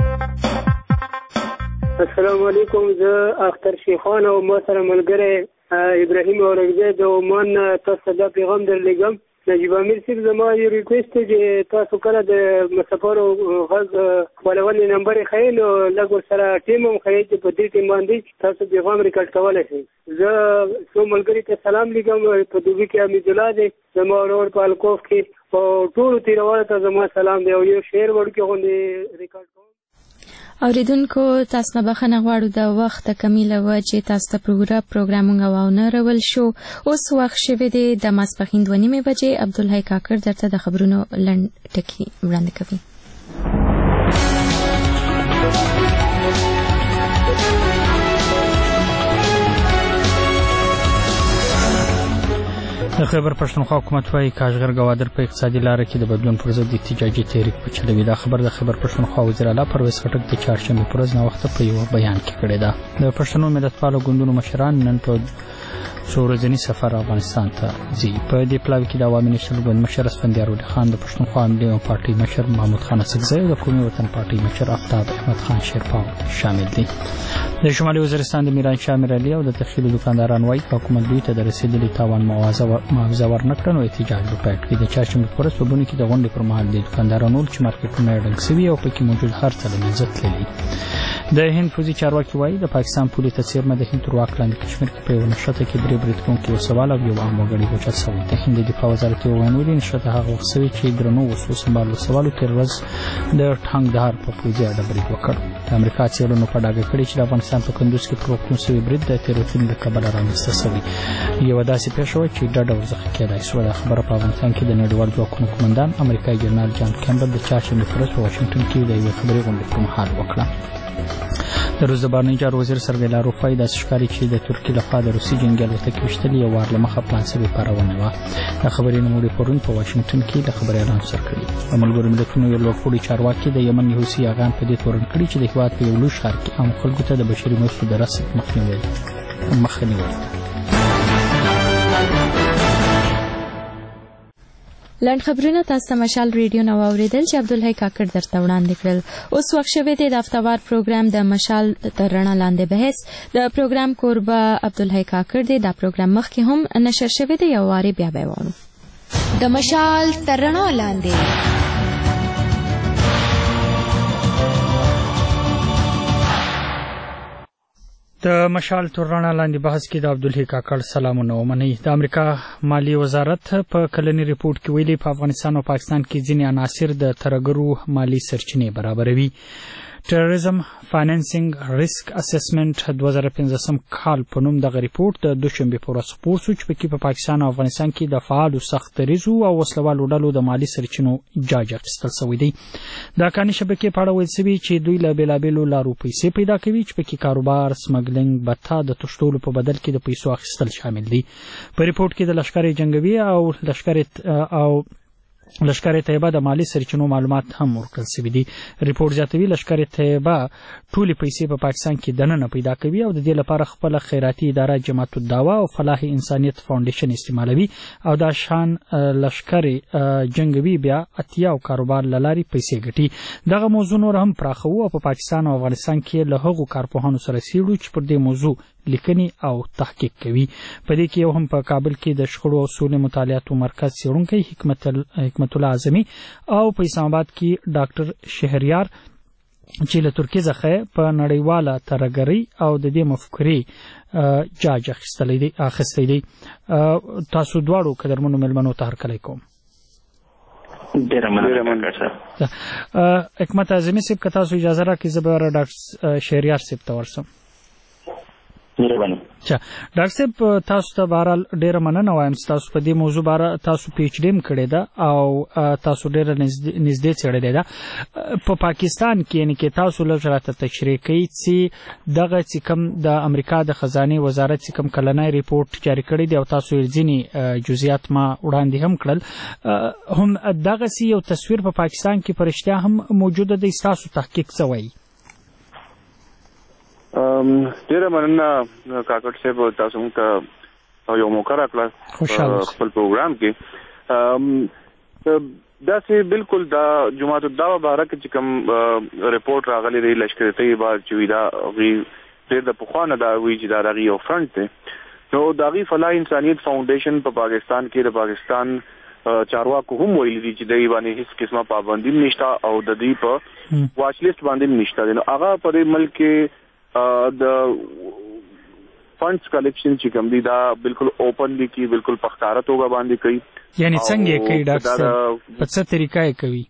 السلام علیکم، زه اختر شیخان او ما سره ملګری ابراهیم اورنګزی د عمان تاسو دا پیغام درلېږم. نجیب امیر صاحب زما یو ریکویسټ دی چې تاسو کله د مسافرو غږ خپرونې نمبر یې ښیي نو لږ ورسره ټیم هم ښیي چې په دې ټیم باندې تاسو پیغام ریکارډ کولی شئ. زه څو ملګري ته سلام لیکم. په دوبي کې حمیدالله دی زما ورور په الکوف کې او ټولو تیروالو ته زما سلام دی او یو شعر وړوکی غوندې ریکارډ کوم. اوریدونکو تاسو نه بخښنه غواړو د وخت کمی له وجې تاسو ته پروګرامونه واونه رول شو. اوس وخت شوی دی د ماسپښین 2:30 بجې. عبدالحی کاکړ درته د خبرونو لنډ ټکي وړاندې کوي. د خیبر پښتونخوا حکومت وايي کاشغر ګوادر په اقتصادي لاره کې د بدلون پر ضد احتجاجي تحریک چلوي. دا خبر د خیبر پښتونخوا وزیر اعلی پرویز خټک د چهارشنبه پر ورځ نوښت په یو بیان کې کړی دی. د پښتنو ملتپالو ګوندونو مشران نن په څو ورځني سفر افغانستان ته ځي. په دې پلاوي کې د عوامي نېشنل ګوند مشر اسفندیار ولی خان، د پښتونخوا ملي پارټي مشر محمود خان اسکزی او د قومي وطن پارټي مشر آفتاب احمد خان شیرپاو شامل دي. د شمالي وزیرستان د میرانشاه امیرعلي او د تخیلو دکانداران وايي حکومت دوی ته د رسیدلي تاوان معاوضه ورنکړه نو احتجاج به پیل کړي. د چهارشنبې په ورځ په بونې کې د غونډې پر مهال د دکاندارانو چې مارکیټونه یې ډنګ سوي او پکې موجود هر څه له منځه تللي. د هند پوځي چارواکي وايي د پاکستان پولې ته څیرمه د هند تر واک لاندې کشمیر کې په یوه نښته کې 3 بریدکوونکي وسوال او یو عام وګړي وژل شوي. د هند د دفاع وزارت یو ویان ویلي نښته هغه وخت سوې چې درنو وسلو سنبال وسوالو تېره ورځ د ټانګدار په پوځي اډه برید وکړ. د امریکا څېړنو په ډاګه کړې چې د افغانستان په کندوز کې پر روغتون سوي برید د تېروتنې له کبله رامنځته شوی. یوه داسې پېښه وه چې ډډه ورڅخه کېدای شوه. دا خبره په افغانستان کې د نړیوال ځواکونو قمندان امریکایي جنرال جان کیمبل د چهارشنبې په ورځ په واشنګټن کې د یوې خبري غونډې پر مهال وکړه. د روس د بهرنیو چارو وزیر سرګی لاروف وايي داسې ښکاري چې د ترکیې لخوا د روسي جنګي الوتکې ویشتل یو وار له مخه پلان شوې پارونه وه. د خبري نوموړي پرون په واشنګټن کې د خبریالانو سره کړي. د ملګرو ملتونو یو لوړپوړي چارواکي د یمن حوثي یاغان په دې تورن کړي چې د هېواد په یو لوی ښار کې عامو خلکو ته د بشري مرستو د رسد مخه نیولې. لنډ خبرونه تاسو مشال ریډیو نو اوریدل چې عبدالحی کاکړ درته وړاندې کړل. اوس وخت شوی دی د هفتهوار پروګرام د مشال تر رڼا لاندې بحث. د پروګرام کوربه عبدالحی کاکړ دی. دا پروګرام مخکې هم نشر شوی دی. یو وارې بیا به وانه د مشال تر رڼا لاندې. د مشال تر رڼا لاندې بحث کې د عبدالحی کاکړ سلامونه ومنئ. د امریکا مالی وزارت په کلني ریپورت کې ویلي په افغانستان او پاکستان کې ځینې عناصر د ترهګرو مالی سرچینې برابروي. ټیرریزم فاینانسینګ ریسک اسسمنټ 2015 کال په نوم دغه ریپورت د دوشنبې په ورځ خپور شو چې پکې په پاکستان او افغانستان کې د فعالو سخت دریځو او وسلوالو ډلو د مالی سرچینو جاج اخیستل شوی دی. د کاني شبکې په اړه ویل شوي چې دوی له بېلابېلو لارو پیسې پیدا کوي چې پکې کاروبار، سمګلینګ، بتا د تښتولو په بدل کې د پیسو اخیستل شامل دي. په ریپورت کې د لښکر جنگوي او لشکر طیبه د مالی سرچینو معلومات هم ورکړل شوي دي. ریپورت زیاتوي لشکر طیبه ټولې پیسې په پاکستان کې دننه پیدا کوي او د دې لپاره خپله خیراتي اداره جماعت الدعوه او فلاح انسانیت فاونډیشن استعمالوي او دا شان لشکر جنگوي بیا اتیا او کاروبار لاري پیسې ګټي. دغه موضوع نور هم پراخو او په پاکستان او افغانستان کې له هغو کارپوهانو سره سیړو چې پر دې موضوع لیکنی او تحقیق کوي. په دې کې یو هم په کابل کې د شخړو او سولې مطالعاتو مرکز څېړونکی حکمت الله اعظمي او په اسلام آباد کې ډاکټر شهریار چې له ترکیې څخه په نړیواله ترهګرۍ او د دې مفکورې جاج اخیستی دی. تاسو دواړو قدرمنو مېلمنو ته هرکلی کوم. ډېره مننه حکمت اعظمي صاحب، که تاسو اجازه راکړئ زه به ډاکټر شهریار صاحب ته ورسم. ډاکټر صاحب تاسو ته بهرحال ډېره مننه وایم چې تاسو په دې موضوع باره تاسو پی ایچ ډي هم کړې ده او تاسو ډېره نږدې څېړلې ده. په پاکستان کې یعنې کې تاسو لږ راته تشریح کوئ چې دغه چې کوم د امریکا د خزانې وزارت چې کوم کلنی ریپورټ جاري کړی دی او تاسو یې ځینې جزئیات ما وړاندې هم کړل، هم دغسې یو تصویر په پاکستان کې په رښتیا هم موجوده دی؟ ستاسو تحقیق څه وایي؟ ډېره مننه کاکړ صاحب، تاسو موږ ته یو موقع راکړه خپل پروګرام کې. داسې بالکل د جماعت الدعوه باره کې چې کوم رپورټ راغلی دی لشکر طیبه چې وي دا هغوی ډېر د پخوا نه دا وایي چې دا د هغې یو فرنټ دی نو د هغې فلاح انسانیت فاونډیشن په پاکستان کې د پاکستان چارواکو هم ویلي دي چې دوی باندې هیڅ قسمه پابندي نشته او د دوی په واچ لیست باندې نشته. نو هغه په دې ملک کې د فنډز کلیکشن چې کوم دي دا بالکل اوپنلی کی بالکل په ښکاره توګه باندې کوي. یعنی څنګه کوي ډاکټر صاحب په څه طریقه کوي؟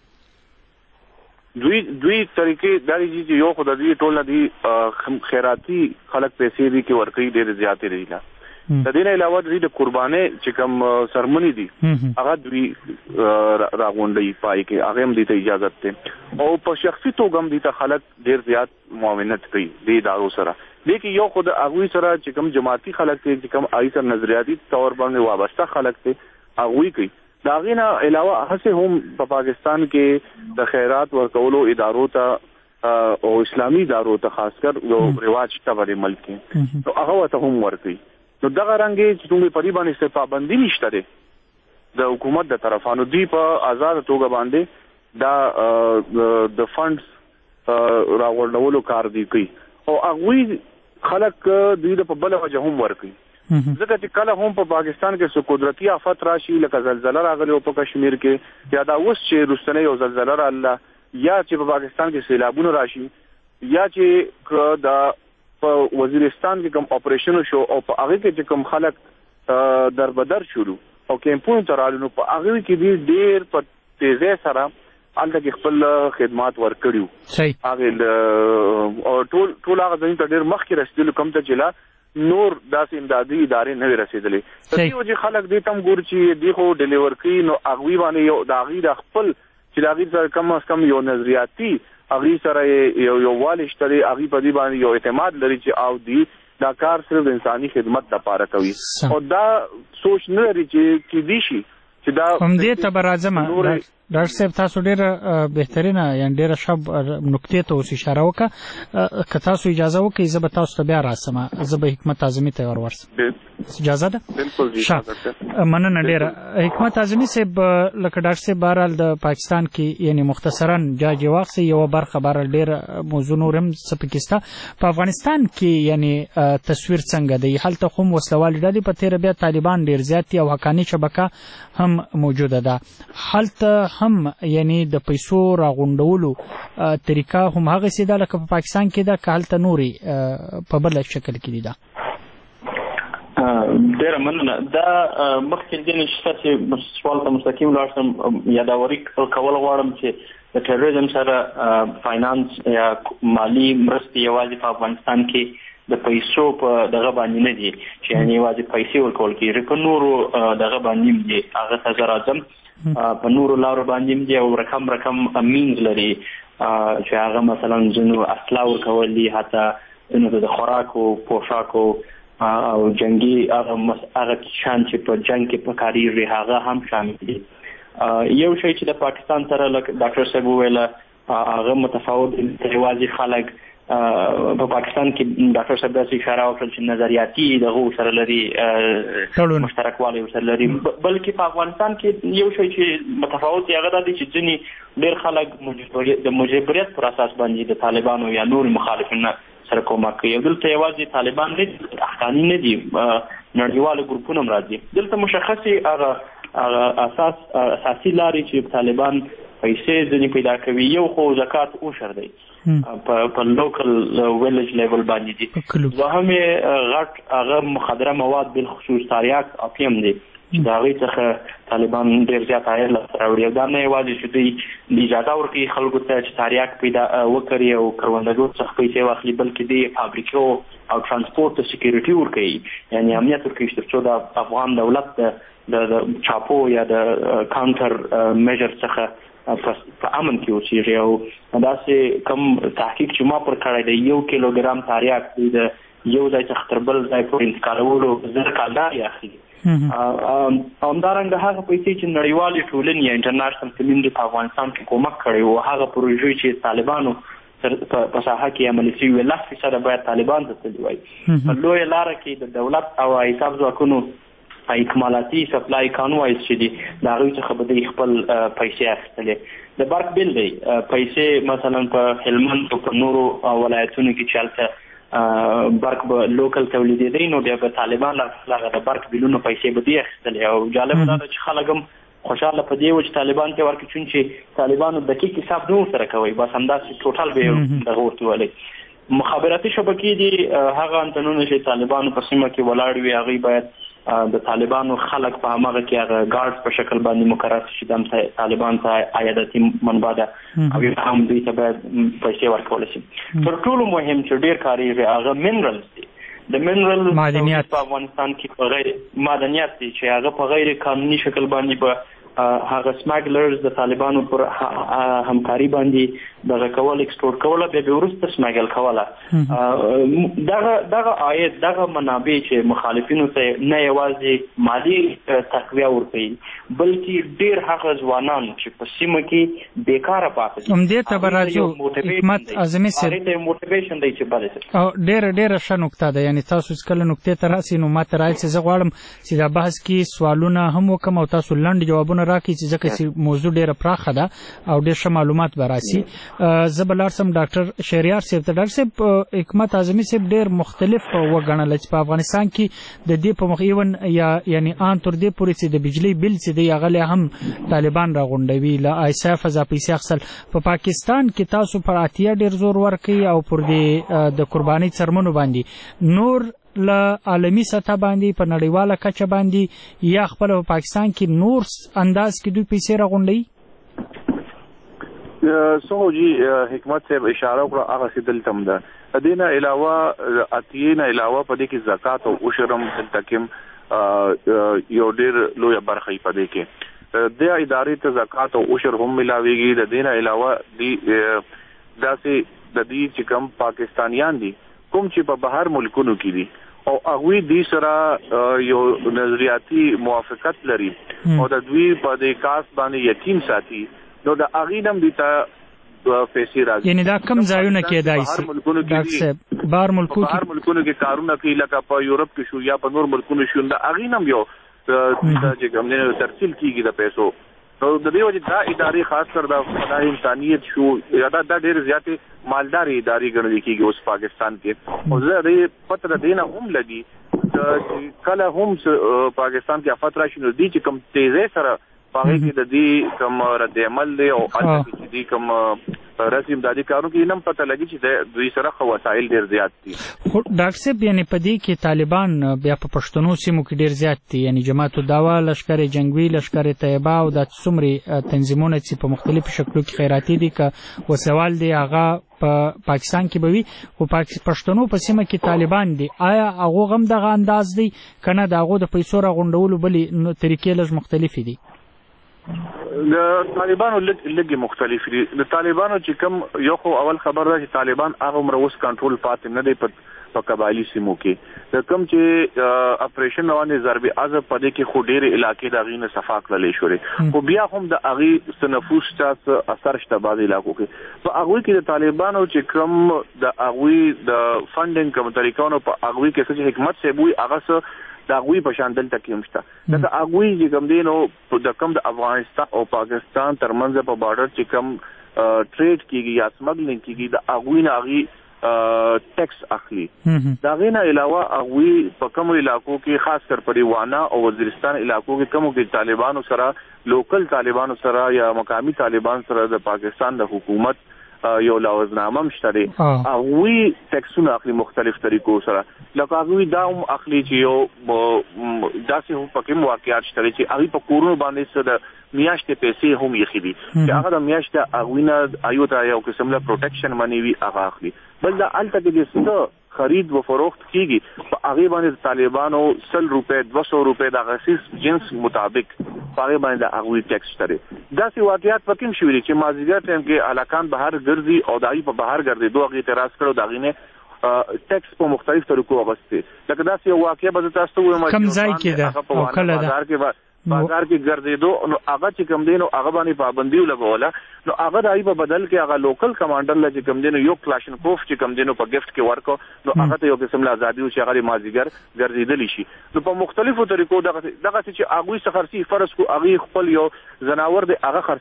دوی طریقې دا دي چې یو خو د دې ټول نه دي خیراتي خلک پیسې دي کې ورکوي ډېرې زیاتې دي. د دې نه علاوه دوی د قربانۍ چې کوم سرمنی دي هغه دوی راغونډي پای کې هغه هم دې ته اجازه ده او په شخصي توګه هم دې ته خلک ډېر زیات معاونت کوي دې ادارو سره. لیکن یو خود هغوی سره چې کوم جماعتي خلک دي چې کوم آی سره نظریاتي طور باندې وابسته خلک دي هغوی کوي. د هغې نه علاوه هسې هم په پاکستان کې د خیرات ورکولو ادارو ته او اسلامي ادارو ته خاص کر یو رواج شته په دې ملک کې نو هغه ورته هم ورکوي. نو دغه رنګې چې څومره په دې باندې څه پابندي نشته دی د حکومت د طرفانو دوی په آزاده توګه باندې دا د فنډز راغونډولو کار دی کوي او هغوی خلک دوی په بله وجه هم ورکوي. ځکه چې کله هم په پاکستان کې څه قدرتي آفت راشي لکه زلزله راغلی په کشمیر کې یا دا اوس چې رستنی یو زلزله راغله یا چې په پاکستان کې سیلابونه راشي یا چې دا په وزیرستان کې کوم اپریشن شو او په هغه کې چې کوم خلک دربدر شروع او کیمپونو ته رالو په هغه کې ډېر په تیزی سره هلته کې خپل خدمات ورکړي هغه او ټول هغه ځای ته ډېر مخکې رسېدلو کوم ته چې لا نور داسې امدادي ادارې نه وي رسېدلې. په دې وجې خلک دې ته هم ګوري چې دې خو ډیلیور کوي نو هغوی باندې یو د هغوی د خپل چې د هغوی سره کم از کم یو نظریاتي هغوی سره یو والی شته دی هغوی په دې باندې یو اعتماد لري چې او دی دا کار صرف د انساني خدمت لپاره کوي او دا سوچ نه لري چې کیدای شي چې دا همدې ته به راځم. ډاکټر صاحب تاسو ډېره بهترینه یعنې ډېره ښه نکتې ته اوس اشاره وکړه. که تاسو اجازه وکړئ زه به تاسو ته بیا راسم زه به حکمت اعظمي ته ورورسم اجازه ده؟ مننه ډېره. حکمت اعظمي صاحب لکه ډاکټر صاحب بهرحال د پاکستان کې یعنې مختصرا جاج واخلئ یوه برخه بهرحال ډېره موضوع نور هم څه پکې شته. په افغانستان کې یعنې تصویر څنګه دی؟ هلته خو هم وسلوالې ډلې په تېره بیا طالبان ډېر زیات دي او حقاني شبکه هم موجوده ده. هلته هم یعنی د پیسو راغونډولو طریقه هم هغسې ده لکه په پاکستان کې ده که هلته نورې په بل شکل کې دي ده؟ ډېره مننه. دا مخکې دې نه چې تاسې سوال ته مستقیم لاړ شم یاداوري کول غواړم چې د ټیرریزم سره فاینانس یا مالي مرستې یوازې په افغانستان کې د پیسو په دغه باندې نه دي چې یعنې یوازې پیسې ورکول کېږي په نورو دغه باندې هم دي هغه ته زه راځم په نورو لارو باندې هم دي او رقم مینز لري چې هغه مثلا ځینو اسلحه ورکول دي حتی ځینو ته د خوراکو پوشاکو او جنګي هغه شیان چې په جنګ کې په کارېږي هغه هم شامل دي. یو شی چې د پاکستان سره لکه ډاکټر صاحب وویله هغه متفاوت یوازې خلک په پاکستان کې ډاکټر صاحب داسې اشاره وکړل چې نظریاتي دغه سره لري مشترکوالی ورسره لري بلکې په افغانستان کې یو شی چې متفاوت دی هغه دا دی چې ځینې ډېر خلک د مجبوریت پر اساس باندې د طالبانو یا نور مخالفینو سره کومک کوي. دلته یوازې طالبان نه دي حقاني نه دي نړیوالو ګروپونه هم راځي. دلته مشخصې هغه اساسي لارې چې طالبان پیسې ځینې پیدا کوي یو خو زکات عشر دی په لوکل ویلیج لیول باندې دي دوهم یې غټ هغه مخدره مواد بالخصوص تریاک اپیم دی چې د هغې څخه طالبان ډېر زیات عاید لاسته راوړي او دا نه یوازې چې دوی اجازه ورکوي خلکو ته چې تریاک پیدا وکړي او کروندګرو څخه پیسې واخلي بلکې دې فابریکو او ترانسپورټ ته سکیورټي ورکوي یعنې امنیت ورکوي تر څو د افغان دولت د چاپو یا د کاونټر میجر څخه په امن کې اوسېږي او داسې کم تحقیق چې ما پر کړی دی 1 کیلوګرام تریاک دوی د یو ځای څخه تر بل ځای پورې انتقالولو 1000 کالدارې اخلي. همدارنګه هغه پیسې چې نړیوالې ټولنې یا انټرنیشنل کمیونټي په افغانستان کې کومک کړی و هغه پروژې چې طالبانو په ساحه کې عملي شوي 100% باید طالبان ته تللي وای. په لویه لاره کې د دولت او حساب ځواکونو اکمالاتي سپلای کانوایز چې دي د هغوی څخه به دوی خپل پیسې اخیستلې. د برق بیل دی پیسې مثلا په هلمند او په نورو ولایتونو کې چې هلته برق به لوکل تولیدېدی نو بیا به طالبان هغه د برق بیلونو پیسې به دې اخیستلې او جالبه دا ده چې خلک هم خوشحاله په دې و چې طالبان ته ورکړي چون چې طالبانو دقیق حساب نه ورسره کوي بس همداسې ټوټل به یې دغه ورته ویلی مخابراتي شبکې دي هغه انتنونه چې طالبانو په سیمه کې ولاړ وي هغوی باید د طالبانو خلک په هماغه کې هغه ګارډز په شکل باندې مقرر شي چې طالبان ته عایداتي منبع ده او هم دوی ته باید پیسې ورکولی شي تر ټولو مهم چې ډېر کارېږي هغه منرلز دي د منرل په افغانستان کې په غیر معدنیات دي چې هغه په غیر قانوني شکل باندې به هغه سمګلرز د طالبانو پر همکاري باندې دغه کول ایکسپورټ کوله بیا به وروسته سمګل کوله دغه عاید دغه منابع چې مخالفینو ته نه یوازې مالی تقویه ورکوي بلکې ډېر هغه ځوانان چې په سیمه کې بیکاره پاتې دي همدې ته به راځو حکمت اعظمي صاحب هغې ته موټیویشن دی چې بلې او ډېره ښه نکته ده یعنې تاسو چې کله نکتې ته راسئ نو ما ته رایئ چې زه غواړم چې دا بحث کې سوالونه هم وکړم او تاسو لنډ جوابونه راکړي چې ځکه چې موضوع ډېره پراخه ده او ډېر ښه معلومات به راسي زه به لاړ سم ډاکټر شهریار صاحب ته ډاکټر صاحب حکمت اعظمي صاحب ډېر مختلف وګڼله چې په افغانستان کې د دې په مخ ایون یعنې ان تر دې پورې چې د بجلۍ بل چې دی هغه هم طالبان راغونډوي له ایسا فضا پیسې اخیستل په پاکستان کې تاسو پر اتیا ډېر زور ورکوي او پر دې د قربانۍ څرمنو باندې نور له عالمي سطح باندې په نړیواله کچه باندې یا خپل په پاکستان کې نور انداز کې دوی پیسې راغونډوي سمو جی حکمت صاحب اشاره وکړه هغه څه دلته هم ده د دې نه علاوه اتیې نه علاوه په دې کې زکات او عشر هم دلته کې یو ډېر لویه برخه یې په دې کې د ادارې ته زکات او عشر هم ملاویږي د دې نه علاوه داسې د دې چې کوم پاکستانیان دي کوم چې په بهر ملکونو کې دي او هغوی دې سره یو نظریاتي موافقت لري او د دوی په دې کاس باندې یتیم ساتي نو د هغې نه هم دوی ته پیسې راځي یعنې دا کم ځایونه کېدای شي ډاکټر صاحب بهر ملکونو کې کارونه کوي لکه په یورپ کې شو یا په نور ملکونو شو د هغې نه هم یو چې کوم دی ترسیل کېږي د پیسو نو د دې وجې دا ادارې خاص کر د فلاح انسانیت شو یا دا ډېرې زیاتې مالدارې ادارې ګڼل کېږي اوس پاکستان کې او زه دې پته د دې نه هم لګي چې کله هم پاکستان کې آفت راشي نو دې چې کوم تیزۍ سره په هغې کې د دې کوم رد عمل دی او هلته کې چې دې کوم رسم دادي کارو کې نم پته لګي چې دوی سره خو وسایل ډېر زیات دي خو ډاکټر صاحب یعنې په دې کې طالبان بیا په پښتنو سیمو کې ډېر زیات دي یعنې جماعت الدعوه لشکر جنګوي لشکر طیبه او دا څومرې تنظیمونه چې په مختلفو شکلو کې خیراتي دي که وسوال دی هغه په پاکستان کې به وي خو پښتنو په سیمه کې طالبان دي آیا هغوی هم دغه انداز دی که نه د هغو د پیسو راغونډولو بلې طریقې لږ مختلفې دي د طالبانو لږ مختلف دي د طالبانو چې کوم یو خو اول خبر ده چې طالبان هغه عمر اوس کنټرول پاتې نه دی په قبایلي سیمو کې د کوم چې اپریشن روان ضرب عزب په دې کې خو ډېرې علاقې د هغې نه صفا کړلې شوې خو بیا هم د هغې څه نفوس ته اثر شته بعضې علاقو کې په هغوی کې د طالبانو چې کوم د هغوی د فنډینګ کوم طریقانو په هغوی کې څه چې حکمت صاحب وي هغه څه د هغوی په شان دلته کې هم شته لکه هغوی چې کوم دی نو د کوم د افغانستان او پاکستان ترمنځ په بارډر چې کوم ټریډ کېږي یا سمګلینګ کېږي د هغوی نه هغې ټیکس اخلي د هغې نه علاوه هغوی په کومو علاقو کې خاص کر په وانا او وزیرستان علاقو کې کومو کې طالبانو سره لوکل طالبانو سره یا مقامي طالبان سره د پاکستان د حکومت یو لوزنامه هم شته دی هغوی ټیکسونه اخلي مختلف طریقو سره لکه هغوی دا هم اخلي چې یو داسې هم پکې هم واقعات شته دی چې هغوی په کورونو باندې څه د میاشتې پیسې هم ایښي دي چې هغه د میاشتې هغوی نه هغوی ته یو قسم له پروټیکشن منې وي هغه اخلي بل دا هلته کې د څه خرید و فروخت کیږي په هغې باندې طالبانو 100 روپۍ 200 روپۍ د هغه جنس مطابق په هغې باندې د هغوی ټیکس شته دی داسې واقعات پکې هم شوي دي چې مازدیګر ټایم کې هلکان بهر ګرځي او د هغوی په بهر ګرځېدو هغې اعتراض کړی او د هغې نه ټیکس په مختلف طریقو اغوستې لکه داسې یو واقعه به زه تاسو ته ووایم کوم ځای کې ده او کله ده بازار کې ګرځېدو نو هغه چې کوم دی نو هغه باندې پابندي ولګوله نو هغه د هغې په بدل کې هغه لوکل کمانډر له چې کوم دی نو یو کلاشنکوف چې کوم دی نو په ګفټ کې ورکړو نو هغه ته یو قسم له ازادي و چې هغه د مازدیګر ګرځېدلی شي نو په مختلفو طریقو دغسې چې هغوی څه خرڅي فرض کړو هغوی خپل یو ځناور دی هغه خرڅي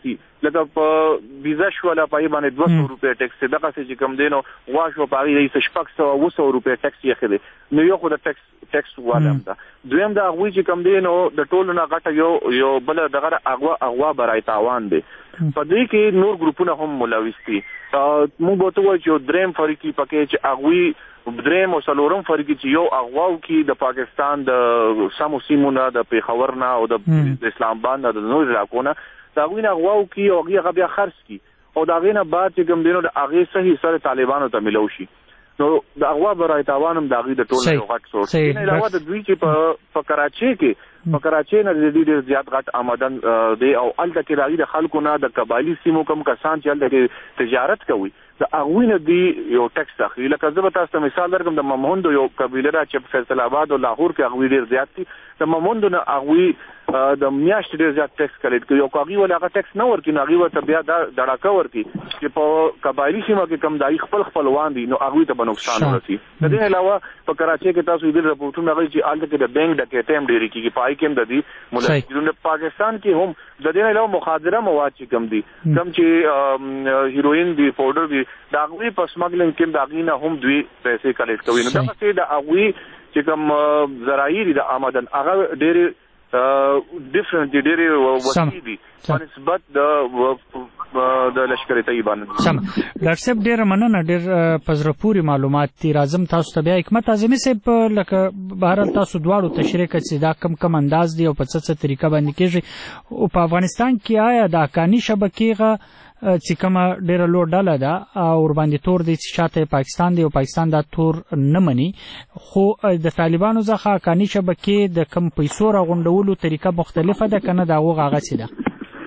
لکه په ویزا شوله پای باندې 200 روپیا ټیکس دغه چې کوم دینو واښو پای یې 600 روپیا ټیکس یې خېده نو یو خو د ټیکس والم دا دویم دا غوي چې کوم دینو د ټولو نه غټه یو بل دغه اغوا برای تاوان دی په دې کې نور ګروپونه هم ملوث دي موږ به ته وایو چې دریم فرقي پکې چې اغوي دریم او څلورم فرقي چې یو اغواو کې د پاکستان د سمو سیمونه د پیښور نه او د اسلام آباد نه د نور علاقو دا غوینه غواو کی او هغه بیا خرڅ کی او دا غینه بعد چې کوم دینو د هغه صحیح سره طالبانو ته ملو شي نو د هغه برای تاوانم د هغه د ټول یو غټ سورس نه علاوه د دوی چې په کراچي نه د دې زیات غټ آمدن دی او الته کې راغلي د خلکو نه د قبایلی سیمو کوم کسان چې الته تجارت کوي د هغه نه دی یو ټیکس اخلي لکه زه به تاسو ته مثال درکړم د ممهوند یو قبیله را چې په فیصل آباد او لاهور کې هغه ډیر زیات دي د ممهوند نه هغه د میاشت ډیر زیات ټیکس کلیټ کوي او هغه ولا هغه ټیکس نه ورکي هغه ورته بیا دړاکه ورکي چې په قبایلی سیمه کې کم دای خپلوان دي نو هغه ته نقصان ورسي د دې علاوه په کراچي کې تاسو دې رپورټونه غوښتي چې الته کې د بانک ډکې ټیم ډیری کې پای کې د دې ملګرو په پاکستان کې هم د دې علاوه مخادره مواد چې کم دي کم چې هیروین دی پاوډر دی دا غوي په سمګلینګ کې دا غینه هم دوی پیسې کلیټ کوي نو دا څه د هغه چې کوم ذرایع د آمدن هغه ډېر ډیفرنٹ ډېر وسیع دي په نسبت د لشکر طیبه سم ډاکټر صاحب ډېر مننه ډېر پزرپوري معلومات دي راځم تاسو ته بیا حکمت اعظمي صاحب لکه بهرال تاسو دواړو تشریح کړئ چې دا کم انداز دی او په څه طریقه باندې کېږي او په افغانستان کې آیا د حقاني شبکې چې کومه ډېره لوړ ډله ده او ورباندې تور دی چې شاته پاکستان دی او پاکستان دا تور نه مني خو د طالبانو څخه حقاني شبکې د کم پیسو راغونډولو طریقه مختلفه ده که نه د هغو هغسې ده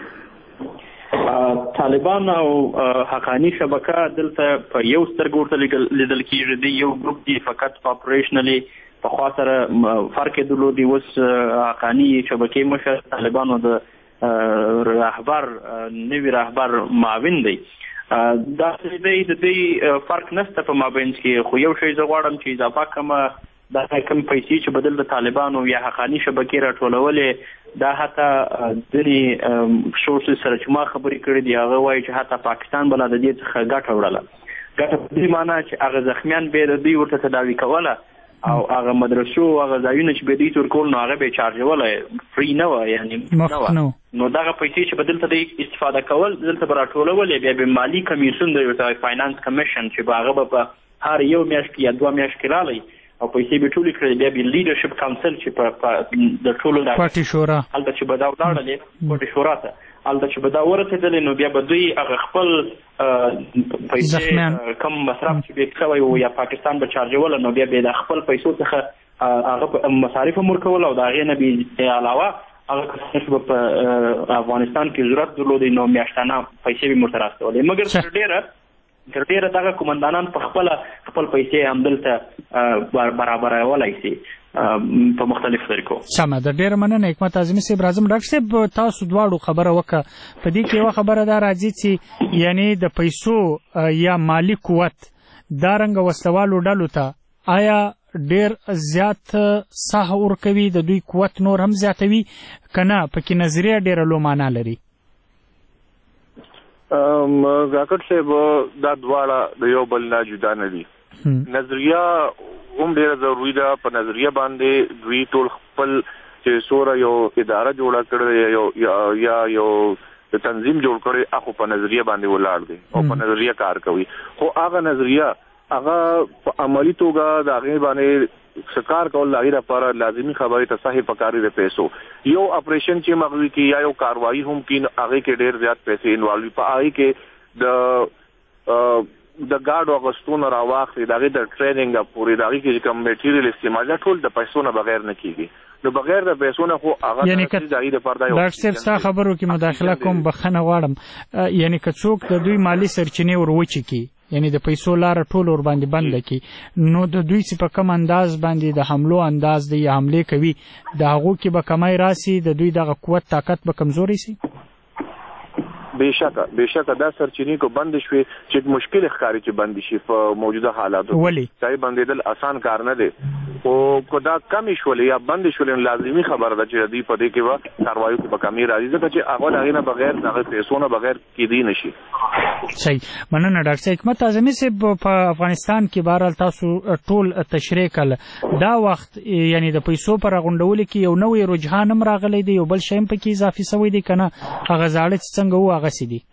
طالبان او حقاني شبکه دلته په یو سترګه ورته لیدل کېږي دی یو ګروپ دی فقط په اپریشنلی په خوا سره فرق یې درلودي اوس حقاني شبکې مشر طالبانو د رهبر نوی رهبر معاون دی دا د دې فرق نشته په مابین کې خو یو شی زه غواړم چې اضافه کومه دا کوم پیسې چې بدل د طالبانو یا حقاني شبکې راټولولې دا حتی ځینې سورسز سره چې ما خبرې کړې دي هغه وایي چې حتی پاکستان بله د دې څخه ګټه وړله ګټه په دې معنا چې هغه زخمیان به د دوی ورته تداوي کوله او هغه مدرسو هغه ځایونه چې به دوی تورکول نو هغه به چارجوله فری نه و یعنی نو دغه پیسې چې بدل ته استفاده کول دلته به راټولول بیا به مالی کمیسیون د فاینانس کمیشن چې به هغه په هر یو میاشت کې یا 2 میاشت کې رالی او پیسې به ټولې کړې بیا به لیډرشپ کونسل چې په د ټولو د پارټي شورا هلته چې به دا ولاړلې پارټي شورا ته هلته چې به دا ورسېدلې نو بیا به دوی هغه خپل پیسې کم مصرف چې به کوي او یا پاکستان به چارجوله نو بیا به د خپل پیسو څخه هغه مصارف هم ورکول او د هغې نه به علاوه هغه کسان چې په افغانستان کې ضرورت درلودی نو میاشتانه پیسې به ورته راستولې مګر تر ډېره دغه قومندانان په خپل پیسې همدلته برابرولی شي په مختلف طریقو. سمه ده ډېره مننه حکمت اعظمي صاحب. راځم ډاکټر صاحب تاسو دواړو خبره وکړه په دې کې یوه خبره دا راځي چې یعنی د پیسو یا مالی قوت دا رنګه وسلوالو ډلو ته آیا ډېر زیات ساه ورکوي د دوی قوت نور هم زیاتوي که نه پکې نظریه ډېره لو معنا لري؟ زاکر صاحب دا دواړه د یو بل نه جدا نه دي. نظریه هم ډېره ضروري ده. په نظریه باندې دوی ټول خپل چې څومره یو اداره جوړه کړې یا یو تنظیم جوړ کړی هغه په نظریه باندې ولاړ دی او په نظریه کار کوي خو هغه نظریه هغه په عملی توګه د هغې باندې کار کول د هغې لپاره لازمي خبرې ته صحیح پکاري د پیسو یو اپریشن چې مغوي کې یا یو کاروایی هم کې هغې کې ډېر زیات پیسې انوالو په هغې کې د ګاډو اغوستونه راواخلي د هغې د ټریننګ پورې د هغې کې کوم میټیریل استعمال دا ټول د پیسو نه بغیر نه کېږي نو بغیر د پیسو نه خو هغه ډاکټر صاحب ستا خبرو کې مداخله کوم بخښنه غواړم یعنی که څوک د دوی مالي سرچینې ور وچې کړي یعنی د پیسو لاره ټول ور باندې بنده کړي نو د دوی چې په کم انداز باندې د حملو انداز دی یا حملې کوي د هغو کې به کمی راسي د دوی دغه قوت طاقت به کمزوري سي؟ بهشکه دا سرچینې کو بند شوي چې مشکل ښکاري چې بند شي په موجوده حالاتو ځای بندېدل آسان کار نه دی او کو دا کمی شولې یا بند شولې لازمي خبره ده چې دوی په دې کې به کاروایو کې به کمی راځي ځکه چې هغه د هغې نه بغیر د هغې پیسو نه بغیر کیدی نه شي. صحیح مننه ډاکټر صاحب. حکمت اعظمي صاحب په افغانستان کې بهرحال تاسو ټول تشریح کړل دا وخت یعنی د پیسو پر غونډولو کې یو نوی رجحان هم راغلی دی یو بل شی هم پکې اضافي شوی دی که نه هغه زاړه چې څنګه وو هغسې دي؟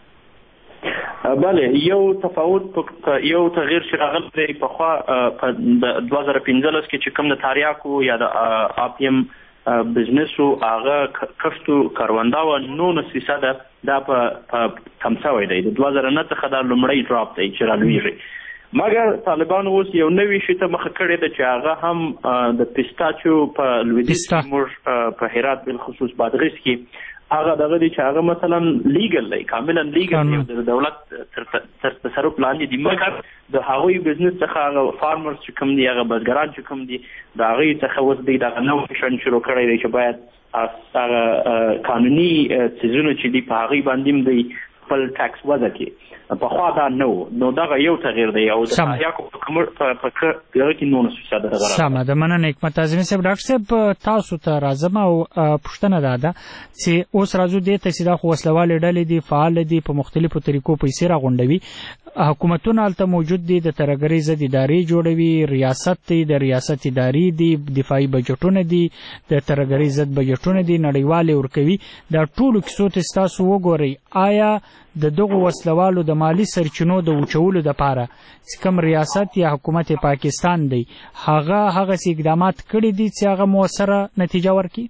بله یو تفاوت یو تغییر چې راغلی دی پخوا په 2015 کې چې کوم د تاریاکو یا د آپیم بزنسو هغه کښتو کرونداوه 19% دا په کم شوی دی. د 2009 څخه دا لومړی ډراپ دی چې رالویږي مګر طالبانو اوس یو نوي شي ته مخه کړې ده چې هغه هم د پیسټاچو په لویدیځ کې موږ په هرات بالخصوص بادغیس کې هغه دغه دي چې هغه مثلا لیګل دی کاملا لیګل دی د دولت تر تصرف لاندې دي مګر د هغوی بزنس څخه هغه فارمرز چې کوم دي هغه بزګران چې کوم دي د هغوی څخه اوس دی دغه نوی شن شروع کړی دی چې باید هغه قانوني څیزونه چې دي په هغوی باندې هم دی خپل ټاکس وضع کړي. پخوا دا نو دغه یو تغییر دی او د تاریاکو په دغه کې 19% دغه سمه ده. مننه حکمت اعظمي صاحب. ډاکټر صاحب تاسو ته راځم او پوښتنه دا ده چې اوس راځو دې ته چې دا خو وسلوالې ډلې دي فعال دي په مختلفو طریقو پیسې راغونډوي حکومتونه هلته موجود دي د ترهګرۍ ضد ادارې جوړوي ریاست دی د ریاست ادارې دي دفاعي بجټونه دي د ترهګرۍ ضد بجټونه دي نړیوالې ورکوي دا ټولو کیسو ته ستاسو وګورئ آیا د دغو وسلوالو د مالی سرچینو د وچولو دپاره چې کوم ریاست یا حکومت پاکستان دی هغه هغسې اقدامات کړي دي چې هغه مؤثره نتیجه ورکړي؟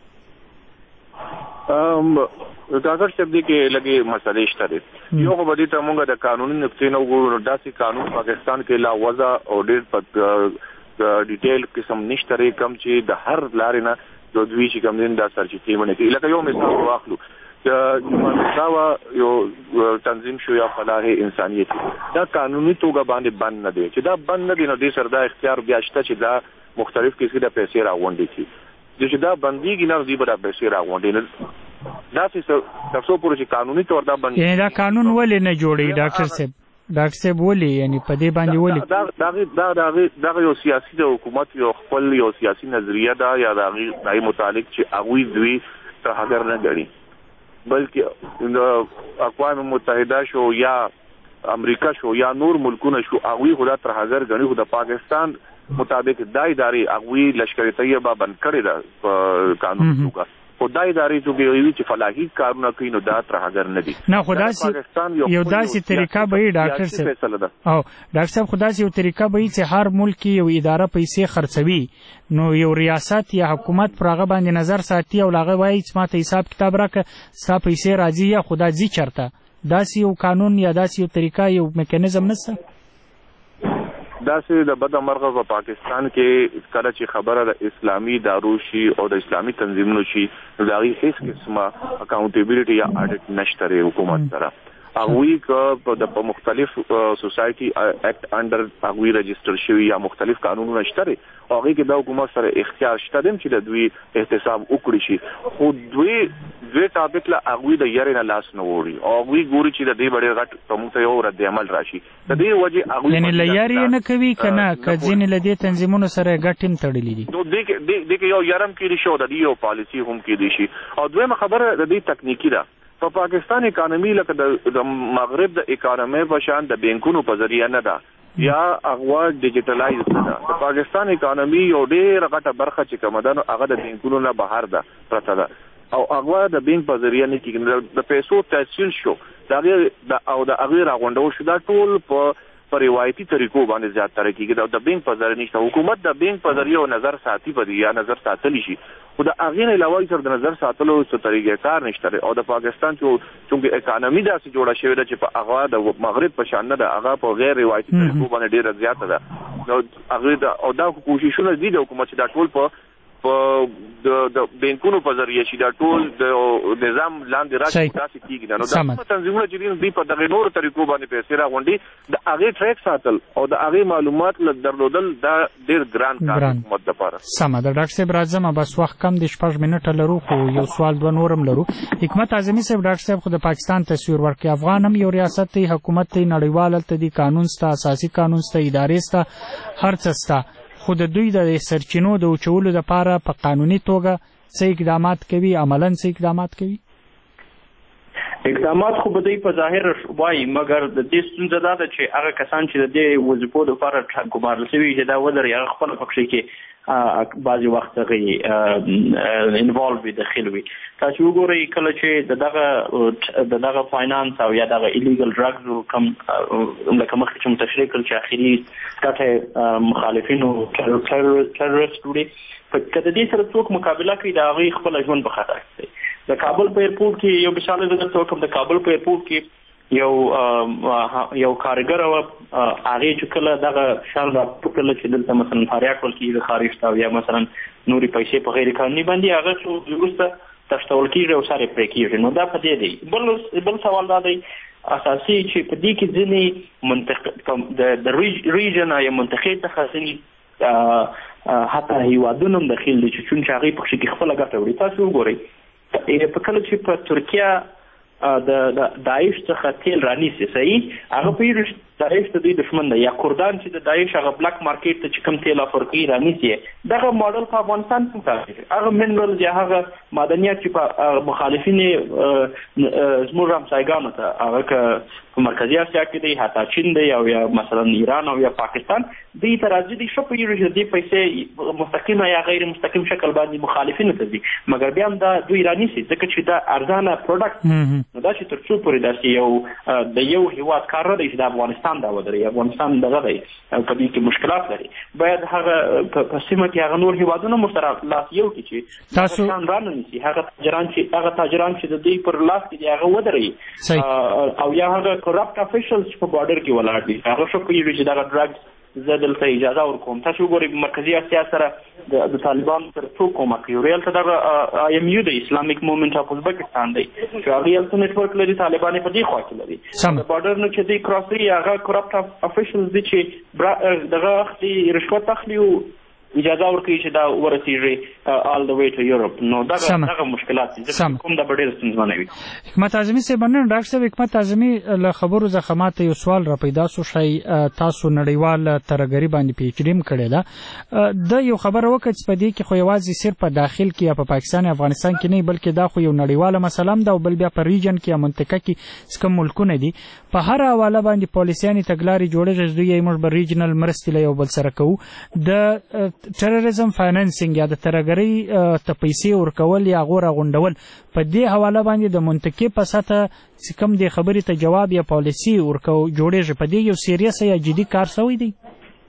ډاکټر صاحب دې کې لږې مسلې شته دي یو خو به دې ته مونږ د قانوني نقطې نه وګورو داسې قانون پاکستان کې لا وضع او ډېر په ډیټیل قسم نشته دی کوم چې د هر لارې نه د دوی چې کوم دي دا سرچینې ونه کوي. لکه یو مثال واخلو د یو تنظیم شو یا فلاح انسانیت دا قانوني توګه باندې بند نه دی چې دا بند نه دی نو دې سره دا اختیار بیا شته چې دا مختلف کیسې د پیسې راغونډې کړي چې دا بندیږي نه دوی به دا پیسې راغونډې نه دا چې تر څو پورې چې قانوني طور دا بند یعنې دا قانون ولې نه جوړوي ډاکټر صاحب؟ ډاکټر صاحب ولې یعنې په دې باندې ولې دغه یو سیاسي د حکومت یو خپل یو سیاسي نظریه ده یا د هغې متعلق چې هغوی دوی ترهګر نه ګڼي بلکې د اقوام متحده شو یا امریکا شو یا نور ملکونه شو هغوی خو دا ترهګر ګڼي خو د پاکستان مطابق دا ادارې هغوی لشکر طیبه بند کړې ده په قانون توګه خو دا ادارې توګه ویلي چې فلاحي کارونه کوي نو دا ترهګر نه دي. نه خو داسې یو داسې طریقه به وي ډاکټر صاحب او ډاکټر صاحب خو داسې یو طریقه به وي چې هر ملک کې یو اداره پیسې خرڅوي نو یو ریاست یا حکومت پر هغه باندې نظر ساتي او هغه وایي چې ماته حساب کتاب راکړه ستا پیسې راځي یا خو دا ځي چېرته داسې یو قانون یا داسې یو طریقه یو میکانیزم نشته؟ داسې د بده مرغه په پاکستان کې کله چې خبره د اسلامي ادارو شي او د اسلامي تنظیمونو شي نو د هغې هېڅ قسمه اکاونټیبلټي یا اډټ نشته دی حکومت سره هغوی که په مختلف سوسایټي اکټ انډر هغوی رجسټر شوي یا مختلف قانونونه شته دی او هغې کې د حکومت سره اختیار شته دی چې د دوی احتساب وکړي شي خو دوی ټاپک له هغوی د یارې نه لاس نه وړي او هغوی ګوري چې د دې به ډېر غټ په موږ ته یو رد عمل راشي د دې وجې هغوی یعنې له یارې یې نه کوي که نه که ځینې له دې تنظیمونو سره یې ګټ هم تړلي دي نو دې کې یو یار هم کېدی شي او د دې یو پالیسي هم کېدی شي او دویمه خبره د دې تکنیکي ده په پاکستان اکانومي لکه د مغرب د اکانومي په شان د بینکونو په ذریعه نه ده یا هغه ډیجیټلایز نه ده د پاکستان اکانومي یو ډېره غټه برخه چې کومه ده نو هغه د بینکونو نه بهر ده پرته ده او هغه د بینک په ذریعه نه کېږي د پیسو تحصیل شو د هغې راغونډول شو دا ټول په روایتي طریقو باندې زیاتره کېږي د بینک په ذریعه نشته حکومت د بینک په ذریعه نظر ساتي په دې یا نظر ساتلی شي خو د هغې نه علاوه سره د نظر ساتلو څه طریقې کار نشته او د پاکستان چونکې اکانومي داسې جوړه شوې ده چې په هغه د مغرب په شان نه ده هغه په غیر روایتي طریقو باندې ډېره زیاته ده نو هغې او دا کوششونه دي د حکومت چې دا ټول په د بانکونو په ذریعه چې دا ټول د نظام لاندې راشي تاسو کیږي نو دا تنظیمونه چې دوی په دغه نورو طریقو باندې پیسې راغونډي د هغه ټریک ساتل او د هغه معلومات له درلودل دا ډیر ګران کار حکومت لپاره. سمه ده ډاکټر صاحب راځم بس وخت کم د 6 منټه لرو خو یو سوال دوه نورم لرو. حکمت اعظمي صاحب ډاکټر صاحب خو د پاکستان تصویر ورکړي افغان هم یو ریاست دی حکومت دی نړیوال ته دی قانون ستا اساسي قانون ستا ادارې ستا هر څه ستا خو د دوی د سرچینو د اوچولو لپاره په قانوني توګه څه اقدامات کوي عملاً څه اقدامات کوي؟ اقدامات خو به دوی په ظاهر وایي مګر د دې ستونزه دا ده چې هغه کسان چې د دې وظیفو لپاره ګمارل شوي چې دا ولري هغه خپله پکښې کې بعضې وخت هغې انوالو وي داخل وي. تاسو وګورئ کله چې د دغه فاینانس او یا دغه ایلیګل ډرګز کم لکه مخکې چې مو تشریح کړل چې اخري ګټه مخالفینو ټرریسټ وړي که د دې سره څوک مقابله کوي د هغوی خپله ژوند په خطر کې دی. د کابل په ایرپورټ کې یو مثال درته وکړم د کابل په ایرپورټ کې یو کارګر و هغې چې کله دغه شان راپورټ چې دلته مثلا فاریاب کول کېږي خارج ته او یا مثلا نورې پیسې په غیر قانوني باندې هغه څو وروسته تښتول کېږي او سر یې پرې کېږي. نو دا په دې دی. بل سوال دا دی اساسي چې په دې کې ځینې د ریجن یا منطقې څخه ځینې حتی هیوادونه هم داخل دي چې چون چې هغوی پکښې کې خپله ګټه وړي. تاسو وګورئ په کله چې په ترکیه د داعش څخه تیل رانیسي صحیح هغه په داعش د دوی دشمن دی یا کردان چې د داعش هغه بلاک مارکیټ ته چې کوم تیل افر کوي رانیسي دغه موډل په افغانستان کې کار هغه منرالز یا هغه معدنیات چې په مخالفین زموږ همسایګانو ته هغه په مرکزي اسیا کې دی حتی چین دی او یا مثلا ایران او یا پاکستان دوی ته راځي دي شپه یې چې دې پیسې مستقیمه یا غیر مستقیم شکل باندې مخالفینو ته دي مګر بیا هم دا دوی رانیسي ځکه چې دا ارزانه پروډکټ نو دا چې تر څو پورې داسې یو د یو هیواد کار نه دی چې د افغانستان دا ودري افغانستان دغه دی په دې کې مشکلات لري باید هغه په سیمه کې هغه نور هیوادونه مشترک لاس یو کړي چې تاسو رانیسي هغه تاجران چې د دوی پر لاس کې هغه ودري او یا هغه corrupt officials په بارډر کې ولاړ دي هغه شو کوي چې دا ډرګز زه دلته اجازه ورکوم. تاسو وګورئ مرکزي اسیا سره د طالبانو سره څوک کومک کوي ریل ته دغه IMU د اسلامیک موومنټ اف ازبکستان دی چې هغه یو څه نتورک لري طالبان په دې خوا کې لري د بارډر نه چې دی کراسري هغه corrupt officials دي چې دغه اخلي رشوت اخلي او اجازه ورکوي چې دا ورسیږي all the way to Europe. نو دغه مشکلات دي کوم د ډېر ستونزمن وي. حکمت اعظمي صاحب نن ډاکټر صاحب حکمت اعظمي له خبرو زخمات یو سوال را پیدا شو شي تاسو نړیوال ترګری باندې پیچریم کړی دا د یو خبر وکړ چې په دې کې خو یوازې صرف په داخل کې یا په پاکستان او افغانستان کې نه بلکې دا خو یو نړیواله مسله ده او بل بیا په ریجن کې یا منطقه کې څکم ملکونه دي په هر حواله باندې پالیسیانې تګلارې جوړېږي چې دوی یې موږ به ریجنل مرستې له یو بل سره کوو د ټرریزم فاینانسینګ یا د ترګرۍ ته پیسې ورکول یا غوره غونډول په دې حواله باندې د منطقې په سطحه چې کوم دې خبرې ته جواب یا پالیسي جوړېږي په دې یو سیریس یا جدي کار شوی دی.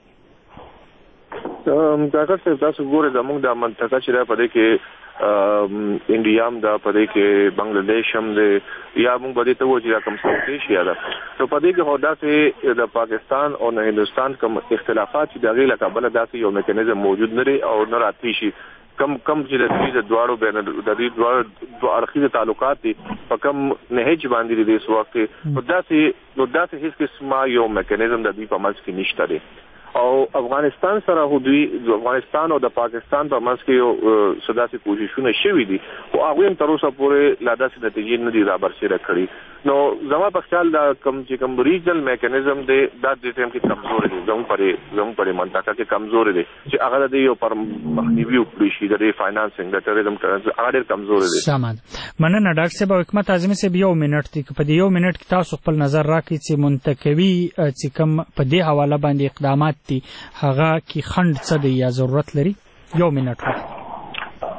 ډاکټر صاحب تاسو ګورئ زموږ د منطقه چې ده په دې کې انډیا هم ده په دې کې بنګلادیش هم دی یا موږ به دې ته وایو چې دا کوم ساوث ایشیا ده نو په دې کې خو داسې د پاکستان او د هندوستان کوم اختلافات چې د هغې له کبله داسې یو میکانیزم موجود نه دی او نه راتلی شي کم چې د دوی د دواړو بین د دوی دوه اړخیزه تعلقات دي په کم نهج باندې دي اس وخت نو داسې هیڅ قسمه یو میکانیزم د دوی په منځ کې نشته دی او افغانستان سره خو دوی افغانستان او د پاکستان په منځ کې یو سداسي کوششونه شوي دي خو هغوی هم تر اوسه پورې لا داسې نتیجې نه دي رابرسېره کړي نو زما په خیال دا کوم ریجنل میکانیزم دی دا د ټیم کې کمزوري دی زموږ په منطقه کې کمزوري دی چې هغه د یو پر مخنیوي وکړي شي د فاینانسینګ د ټرریزم هغه ډېر کمزوري دی. سامان مننه ډاکټر صاحب حکمت اعظمي صاحب یو منټ دی په دې یو منټ کې تاسو خپل نظر راکړئ چې منتقوي چې کوم په دې حواله باندې اقدامات دي هغه کې خند څه دی یا ضرورت لري یو منټ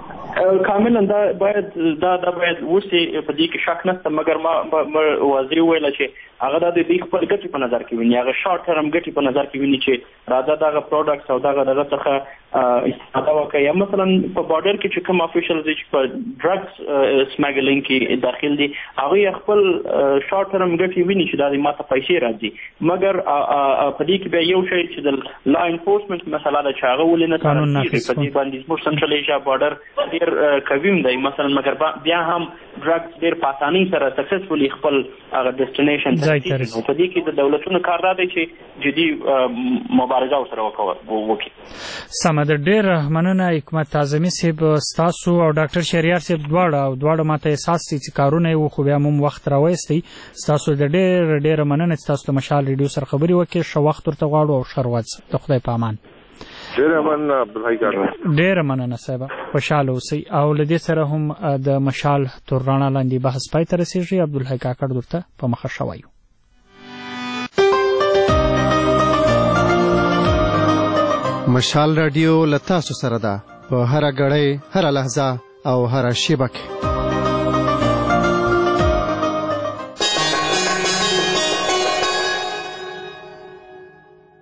کاملا دا باید وسي په دې کې شک نشته، مګر ما واضح ویل چې هغه د دې خپل ګټې په نظر کې ویني، هغه شارټ ټرم ګټې په نظر کې ویني چې راځه دغه پروډکټس او دغه څخه استفاده وکړي. یا مثلا په بارډر کې چې کوم افیشلز چې په ډرګز سمګلینګ کې داخل دي هغه خپل شارټ ټرم ګټې ویني چې دا د ماته پیسې راځي، مګر په دې کې به یو شی چې د لا انفورسمنت مسله ده چې هغه ولې نه ترسي په دې باندې زموږ سنټرل ایشیا بارډر ډېر کویم دی مثلا، مګر بیا هم ډرګز ډېر په اسانۍ سره سکسسفولي خپل هغه ډیسټینیشن ته رسېږي. په دې کې د دولتونو کار دا دی چې جدي مبارزه ورسره وکړي. سمه ده، ډېر مننه حکمت اعظمي صاحب ستاسو او ډاکټر شهریار صاحب دواړه ماته احساس دي چې کارونه یې خو بیا هم وخت راوستی. ستاسو د ډېر مننه چې تاسو د مشال ریډیو سره خبرې وکړې. ښه وخت ورته غواړو او ښه ورځ. د خدای په امان. ډېره مننه عبدالحی کاکړ. ډېره مننه صاحب، خوشحاله اوسئ. او له دې سره هم د مشال تر رڼا لاندې بحث پای ته رسېږي. عبدالحی کاکړ درته په مخه شوی. مشال رادیو له تاسو سره ده په هره ګړۍ، هره لحظه او هره شیبه کې.